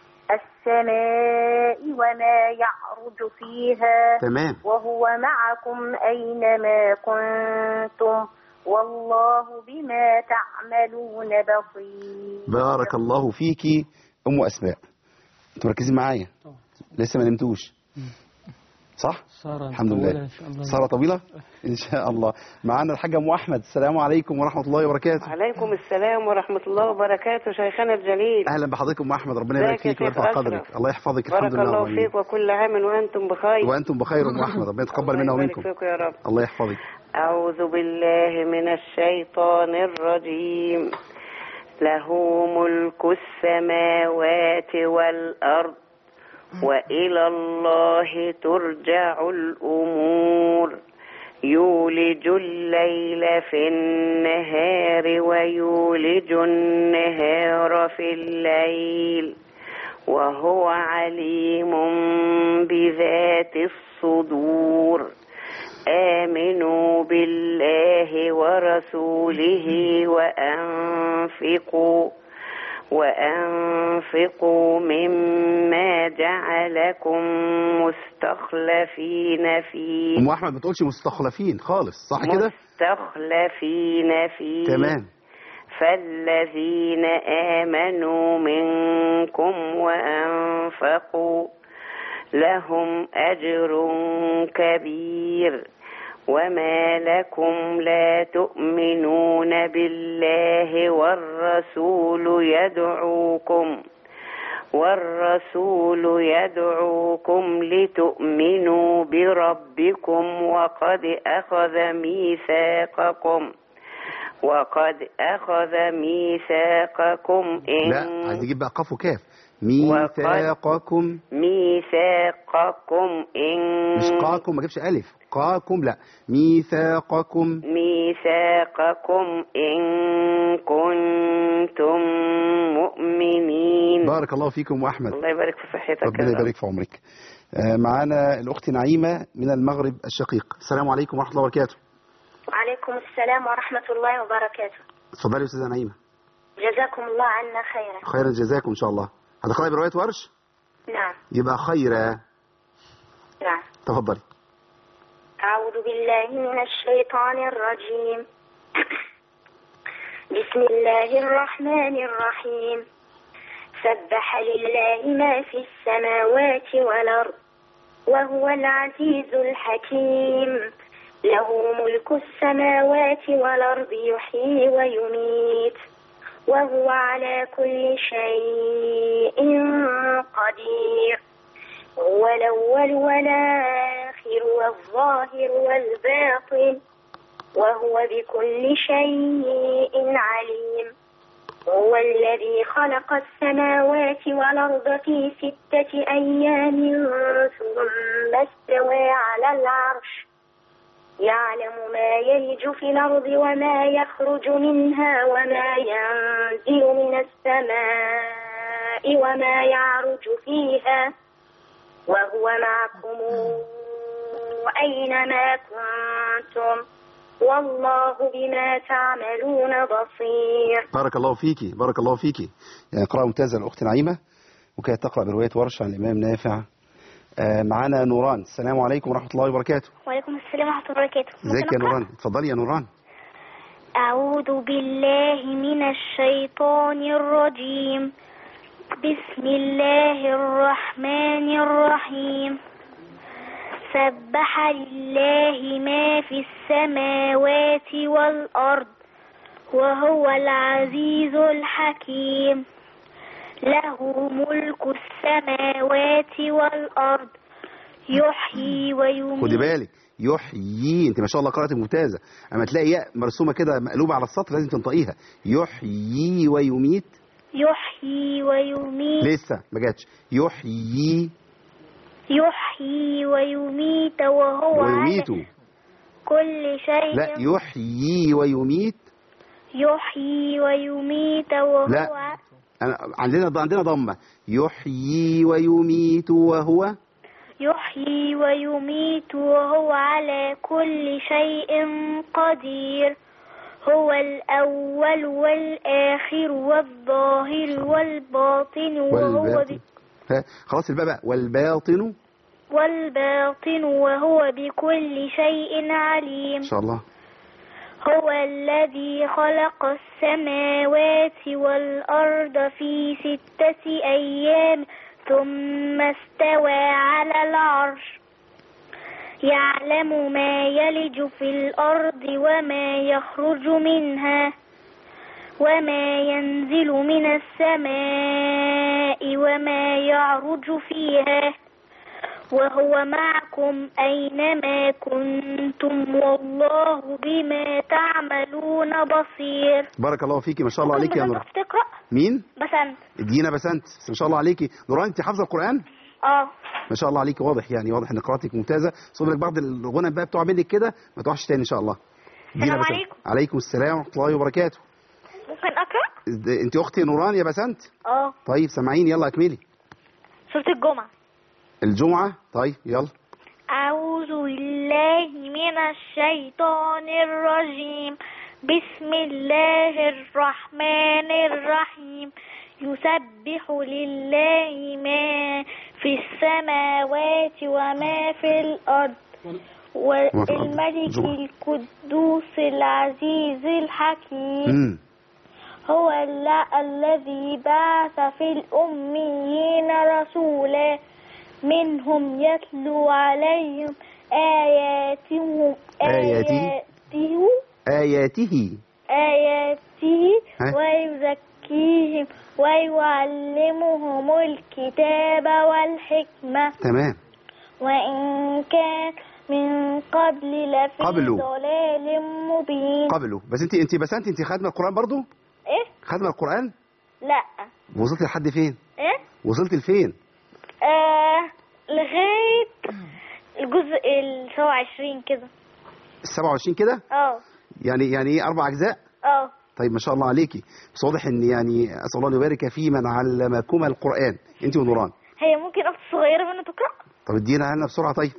السماء وما يعرج فيها. تمام. وهو معكم أينما كنتم والله بما تعملون بصير. بارك الله فيكي أم أسماء. انتوا مركزين معايا؟ لسه ما نمتوش صح؟ سارة الحمد لله. سارة طويلة إن شاء الله. معانا الحاجة أم أحمد، السلام عليكم ورحمة الله وبركاته. وعليكم السلام ورحمة الله وبركاته شيخنا الجليل. أهلا بحضرتك أم أحمد، ربنا يبارك فيك ويرفع قدرك. الله يحفظك. الحمد لله. بارك الله فيك وكل عام وأنتم بخير. وأنتم بخير أم أحمد، ربنا يتقبل منا ومنكم. الله يبارك فيك يا رب. الله يحفظك. أعوذ بالله من الشيطان الرجيم. له ملك السماوات والأرض وإلى الله ترجع الأمور. يولج الليل في النهار ويولج النهار في الليل وهو عليم بذات الصدور. آمنوا بالله ورسوله وأنفقوا وأنفقوا مما جعلكم مستخلفين فيه. أم أحمد ما تقولش مستخلفين خالص صح كده؟ مستخلفين فيه. تمام. فالذين آمنوا منكم وأنفقوا لهم أجر كبير. وما لكم لا تؤمنون بالله والرسول يدعوكم والرسول يدعوكم لتؤمنوا بربكم وقد أخذ ميثاقكم وقد أخذ ميثاقكم إن لا عايز نجيب بقى قاف وكاف. ميثاقكم ميثاقكم إن مش قاكم، ما جيبش ألف. قاكم لا. ميثاقكم ميثاقكم إن كنتم مؤمنين. بارك الله فيكم وأحمد. الله يبارك في صحتك. ربنا يبارك في عمرك. معانا الأخت نعيمة من المغرب الشقيق، السلام عليكم ورحمة الله وبركاته. وعليكم السلام ورحمة الله وبركاته. اتفضلي يا أستاذة نعيمة. جزاكم الله عنا خيرا. خيرا جزاكم إن شاء الله. هتقرأي برواية ورش؟ نعم. يبقى خيرا. نعم. تفضلي. أعوذ بالله من الشيطان الرجيم. بسم الله الرحمن الرحيم. سبح لله ما في السماوات والأرض وهو العزيز الحكيم. له ملك السماوات والأرض يحيي ويميت وهو على كل شيء قدير. هو الأول والآخر والظاهر والباطن وهو بكل شيء عليم. هو الذي خلق السماوات والأرض في ستة أيام ثم استوى على العرش يعلم ما يلج في الأرض وما يخرج منها وما ينزل من السماء وما يعرج فيها وهو معكم أينما كنتم والله بما تعملون بصير. بارك الله فيكي بارك الله فيكي. يعني قراءة ممتازة الأخت نعيمة، وكانت تقرأ برواية ورش عن الإمام نافع. آه معانا نوران. السلام عليكم ورحمة الله وبركاته. وعليكم السلام ورحمة الله وبركاته. ازيك يا نوران؟ اتفضلي يا نوران. أعوذ بالله من الشيطان الرجيم. بسم الله الرحمن الرحيم. سبح لله ما في السماوات والأرض وهو العزيز الحكيم. له ملك السماوات والأرض يحيي ويميت. خدي بالك، يحيي، انت ما شاء الله قراءتك ممتازة. اما تلاقي ياء مرسومة كده مقلوبة على السطر لازم تنطقيها. يحيي ويميت. يحيي ويميت. لسه ما جاتش. يحيي يحيي ويميت وهو ويميت على كل شيء. لا، يحيي ويميت. يحيي ويميت وهو لا، أنا عندنا عندنا ضمة. يحيي ويميت وهو يحيي ويميت وهو على كل شيء قدير. هو الأول والآخر والظاهر والباطن وهو والباطن. ها خلاص الباء بقى. والباطن والباطن وهو بكل شيء عليم. إن شاء الله. هو الذي خلق السماوات والأرض في ستة أيام ثم استوى على العرش يعلم ما يلج في الأرض وما يخرج منها وما ينزل من السماء وما يعرج فيها وهو معكم أينما كنتم والله بما تعملون بصير. بارك الله فيكي ما شاء الله عليكي يا نوران. تقرأ؟ مين؟ بسنت. ادينا بسنت. بس ما شاء الله عليكي نوران، انت حافظه القرآن؟ اه ما شاء الله عليكي. واضح يعني واضح ان قراءتك ممتازه. صوب لك بعض الغنى بقى بتوع منك كده ما تروحش تاني ان شاء الله. السلام عليكم. عليكم السلام ورحمه الله وبركاته. ممكن اقرا؟ انت اختي نوران يا بسنت؟ اه. طيب سامعين، يلا اكملي. سورة الجمعة. الجمعة. طيب يلا. أعوذ بالله من الشيطان الرجيم. بسم الله الرحمن الرحيم. يسبح لله ما في السماوات وما في الأرض والملك القدوس العزيز الحكيم. هو الذي بعث في الأميين رسولا منهم يتلو عليهم آياته آياته آياته آياته ويزكيهم ويعلمهم الكتاب والحكمة. تمام. وإن كان من قبل لفي ضلال مبين. قبله. بس انت انت بس انت انت خادمه القرآن برضو؟ ايه؟ خادمه القرآن؟ لا. وصلت لحد فين؟ ايه؟ وصلت لفين؟ آه لغاية الجزء ال سبعة وعشرين كده. ال سبعة وعشرين كده؟ اه. يعني يعني ايه أربع أجزاء؟ اه. طيب ما شاء الله عليكي. بس واضح ان يعني اسال الله ان يبارك في من علمكما القرآن انت ونوران. هي ممكن اخت صغيرة منها تقرأ؟ طب ادينا لنا بسرعة. طيب.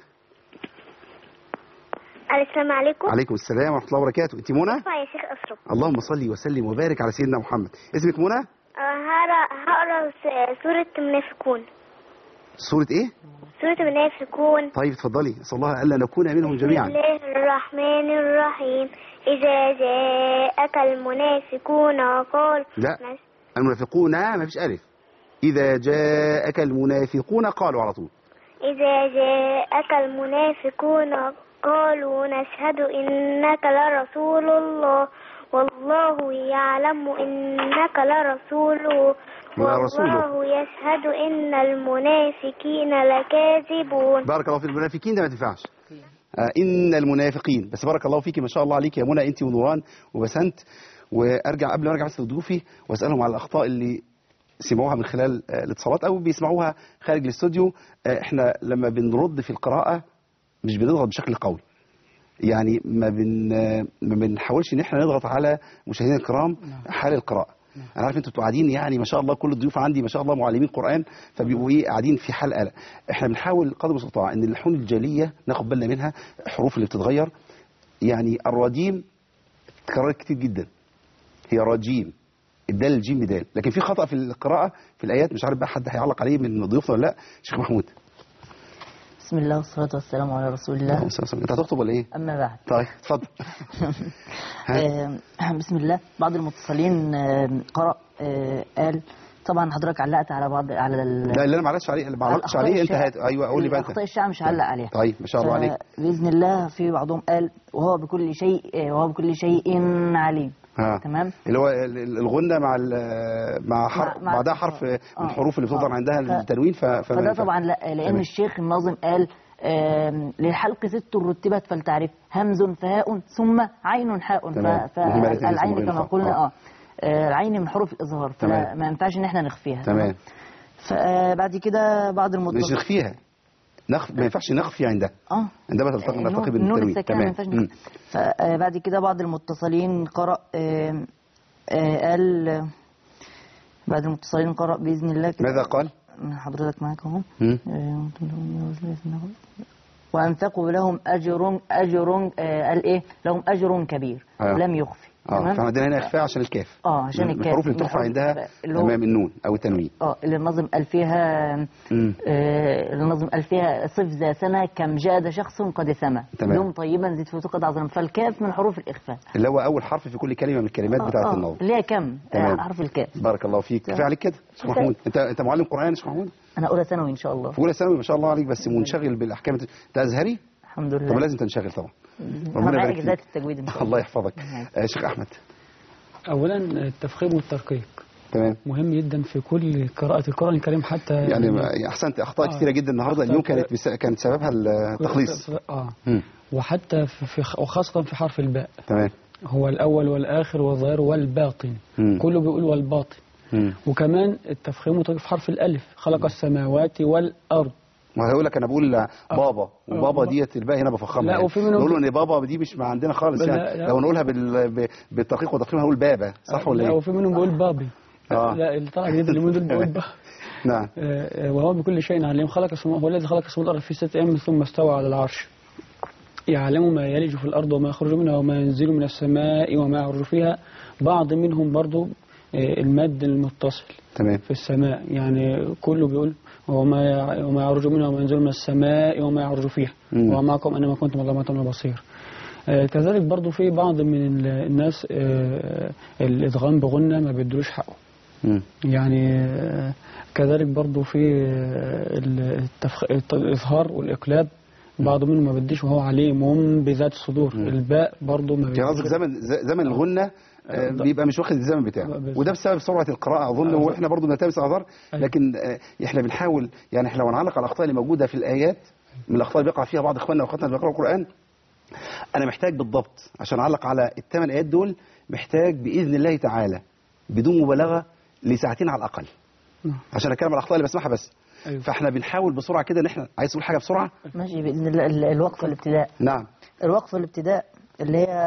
السلام عليكم. عليكم السلام ورحمة الله وبركاته. انت منى؟ اسمع يا شيخ أشرف. اللهم صل وسلم وبارك على سيدنا محمد. اسمك منى؟ هقرا سورة المنافقون. سورة ايه؟ سورة المنافقون. طيب اتفضلي. اسال الله الا نكون منهم جميعا. بسم الله الرحمن الرحيم. إذا جاءك المنافقون قال لا المنافقون ما فيش ألف. إذا جاءك المنافقون قالوا على طول. إذا جاءك المنافقون قالوا نشهد إنك لرسول الله والله يعلم إنك لرسوله والله يشهد إن المنافقين لكاذبون. بارك الله في المنافقين ده ما تنفعش. آه إن المنافقين بس. بارك الله فيك ما شاء الله عليك يا منى أنت ونوران وبسنت. وأرجع قبل ما أرجع بس لضيوفي وأسألهم على الأخطاء اللي سمعوها من خلال آه الاتصالات أو بيسمعوها خارج الاستوديو. آه إحنا لما بنرد في القراءة مش بنضغط بشكل قوي. يعني ما بن ما بنحاولش ان احنا نضغط على مشاهدينا الكرام حال القراءه. انا عارف انتوا قاعدين يعني ما شاء الله كل الضيوف عندي ما شاء الله معلمين قران فبيبقوا ايه قاعدين في حال قلق. احنا بنحاول قدر المستطاع ان اللحون الجليه ناخد بالنا منها الحروف اللي بتتغير. يعني الرجيم اتكررت كتير جدا هي رجيم الدال الجيم بدال. لكن في خطا في القراءه في الايات مش عارف بقى حد هيعلق عليه من ضيوفنا ولا لا. شيخ محمود. بسم الله والصلاة والسلام على رسول الله. انت هتخطب ولا ايه؟ أما بعد. طيب اتفضل. بسم الله. بعض المتصلين قرأ قال طبعا حضرتك علقت على بعض على ال... لا اللي انا ما علقتش عليه اللي ما علقتش عليه انت هات. ايوه قول لي بقى انت. اخطاء الشعب مش هعلق عليها. طيب ما شاء الله عليك. باذن الله في بعضهم قال وهو بكل شيء وهو بكل شيء عليم. ها. تمام. اللي هو الغنه مع مع حرف مع بعدها حرف من الحروف اللي بتظهر عندها التنوين ف... فده طبعا لا لان تمام. الشيخ الناظم قال للحلق ست رتبت فلتعرف همز فهاء ثم عين حاء. فالعين كما قلنا اه العين من حروف الإظهار فما ينفعش ان احنا نخفيها. تمام. فبعد كده بعض المطلق مش نخفيها نخف ما ينفعش نخفي عندها اه عندما تلتقي نلتقي بالتنوين. تمام. فبعد كده بعض المتصلين قرأ آه آه قال بعد المتصلين قرأ بإذن الله كده. ماذا قال؟ حضرتك معاك اهو. وأنفقوا لهم أجر أجر آه قال إيه لهم أجر كبير. آه. لم يخفي. اه فعندنا هنا اخفاء عشان الكاف. اه عشان الكاف الحروف اللي بتخفى عندها امام النون او التنوين. اه اللي النظم قال فيها آه النظم قال فيها صف ذا سنه كم جاد شخص قد سما يوم طيبا زيد في قد عظم. فالكاف من حروف الاخفاء اللي هو اول حرف في كل كلمه من الكلمات آه بتاعه آه النظم اللي هي كم آه حرف الكاف. بارك الله فيك. كفايه عليك كده شيخ محمود. انت انت معلم قران يا شيخ محمود؟ انا اولى ثانوي ان شاء الله. في اولى ثانوي ما شاء الله عليك بس منشغل بالاحكام. انت ازهري؟ الحمد لله. طب لازم تنشغل طبعا. ربنا يبارك فيك. التجويد ان شاء الله. الله يحفظك. آه شيخ احمد. اولا التفخيم والترقيق تمام مهم جدا في كل قراءة القرآن الكريم حتى يعني احسنت. اخطاء آه كثيره جدا النهارده اليوم كانت بس... كانت سببها التخليص. اه م. وحتى في, في وخاصه في حرف الباء. تمام. هو الاول والاخر والظاهر والباطن. م. كله بيقول والباطن. م. وكمان التفخيم والترقيق في حرف الالف خلق م. السماوات والارض. ما هيقول لك انا بقول بابا وبابا ديت الباقي هنا بفخمها. لا وفي منهم نقول ان بابا دي مش عندنا خالص يعني. لا لا لو نقولها بال... بالتدقيق والتفخيم هنقول بابا صح ولا ايه؟ لا وفي منهم بيقول بابي. آه. لا اللي طلع جديد اللي دول بيقول بابا. نعم. وهو بكل شيء عليم خلق السماوات هو الذي خلق السماوات والارض في ستة ايام ثم استوى على العرش. يعلم ما يلج في الارض وما يخرج منها وما ينزل من السماء وما يعرج فيها. بعض منهم برضو المد المتصل تمام في السماء يعني كله بيقول وما وما يعرج منها وما ينزل من السماء وما يعرج فيها ومعكم انما كنتم الله ما تعملون بصير. آه كذلك برضو في بعض من الناس آه الادغام بغنة ما بيدروش حقه. م. يعني آه كذلك برضو في التفخ... الاظهار والاقلاب بعض منهم ما بديش وهو عليم بذات الصدور. م. الباء برضو ما بديش. قصدك زمن زمن الغنة بيبقى مش واخد الزمن بتاعه وده بسبب سرعه القراءه اظن. واحنا برضو بنلتمس اعذار لكن احنا بنحاول يعني احنا لو نعلق على الاخطاء اللي موجوده في الايات من الاخطاء اللي بيقع فيها بعض اخواننا واخواتنا اللي بيقراوا القران. انا محتاج بالضبط عشان اعلق على الثمان ايات دول محتاج باذن الله تعالى بدون مبالغه لساعتين على الاقل عشان اتكلم على الاخطاء اللي بسمعها بس. أيوة. فاحنا بنحاول بسرعه كده ان احنا عايز تقول حاجه بسرعه ماشي باذن الله. الوقف الابتداء. نعم الوقف الابتداء اللي هي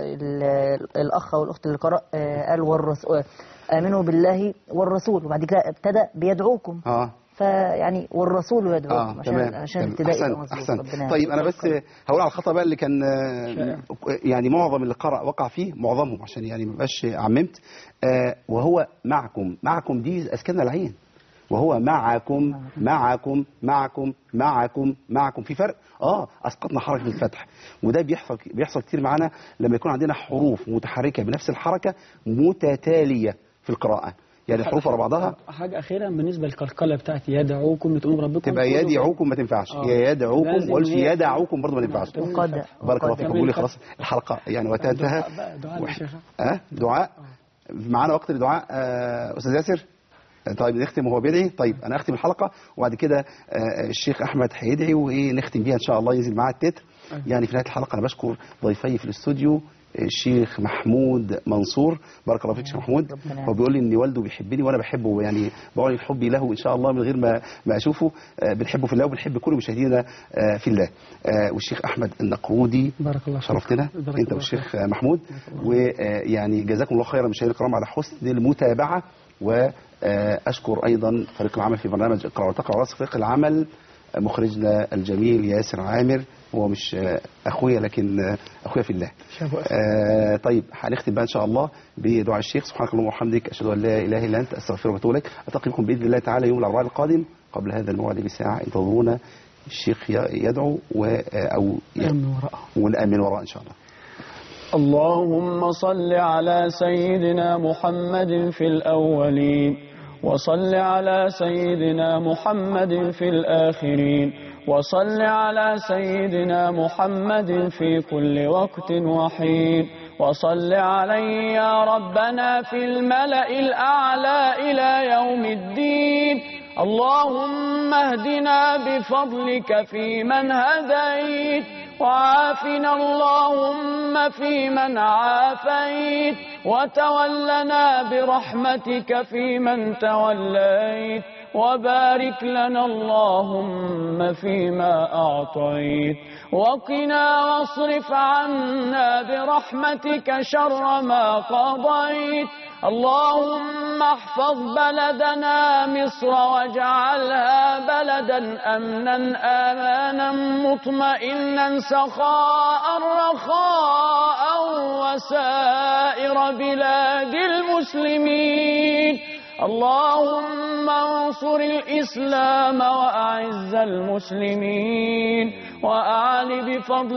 الأخ والأخت اللي قرأ قال والرسول آمنوا بالله والرسول وبعد كده ابتدأ بيدعوكم. اه فيعني والرسول يدعوكم آه عشان تمام. عشان تمام. ابتدائي أحسن مظبوط. أحسن. ربنا طيب أنا بس يوفقك. هقول على الخطأ بقى اللي كان آه، يعني معظم اللي قرأ وقع فيه، معظمهم عشان يعني ما بقاش عممت. آه وهو معكم، معكم دي أسكننا العين، وهو معكم معكم معكم معكم معكم، في فرق. اه اسقطنا حركه الفتح، وده بيحصل بيحصل كتير معانا لما يكون عندنا حروف متحركه بنفس الحركه متتاليه في القراءه، يعني الحروف ورا بعضها. حاجه اخيره بالنسبه للقلقله بتاعت يدعوكم لتؤمنوا بربكم، تبقى يدعوكم ما تنفعش، آه. يا يدعوكم لازم ما قولش هي- يدعوكم برضه ما ينفعش. وقد بارك الله فيكم. وقد. بقول لي خلاص الحلقه يعني وقتها انتهى. دعاء بقى، دعاء وح- للشيخ. اه دعاء معانا وقت لدعاء. آه استاذ ياسر، طيب نختم وهو بيدعي. طيب انا اختم الحلقه وبعد كده آه الشيخ احمد هيدعي وايه نختم بيها ان شاء الله، ينزل معاه التتر. يعني في نهايه الحلقه انا بشكر ضيفي في الاستوديو الشيخ محمود منصور، بارك الله فيك شيخ محمود. هو بيقول لي ان والده بيحبني وانا بحبه، يعني بعلن حبي له ان شاء الله من غير ما ما اشوفه. آه بنحبه في الله وبنحب كل مشاهدينا آه في الله. آه والشيخ احمد النقرودي بارك الله فيك. شرفتنا بارك انت الله والشيخ آه محمود، ويعني جزاكم الله خيرا مشاهدينا الكرام على حسن المتابعه. واشكر ايضا فريق العمل في برنامج اقرا وتقرا، ورئيس فريق العمل مخرجنا الجميل ياسر عامر، هو مش اخويا لكن اخويا في الله. آه طيب هنختم بقى ان شاء الله بدعاء الشيخ. سبحانك اللهم وبحمدك اشهد ان لا اله الا انت استغفرك واتوب اليك. التقي بكم باذن الله تعالى يوم الاربعاء القادم قبل هذا الموعد بساعه، انتظرونا. الشيخ يدعو و او ونامن وراء ان شاء الله. اللهم صل على سيدنا محمد في الأولين، وصل على سيدنا محمد في الآخرين، وصل على سيدنا محمد في كل وقت وحين، وصل عليه يا ربنا في الملأ الأعلى إلى يوم الدين. اللهم اهدنا بفضلك فيمن هديت، وعافنا اللهم فيمن عافيت، وتولنا برحمتك فيمن توليت، وبارك لنا اللهم فيما أعطيت، وقنا واصرف عنا برحمتك شر ما قضيت. اللهم احفظ بلدنا مصر واجعلها بلدا أمنا آمانا مطمئنا سخاء رخاء وسائر بلاد المسلمين. اللهم انصر الإسلام وأعز المسلمين، وأعل بفضل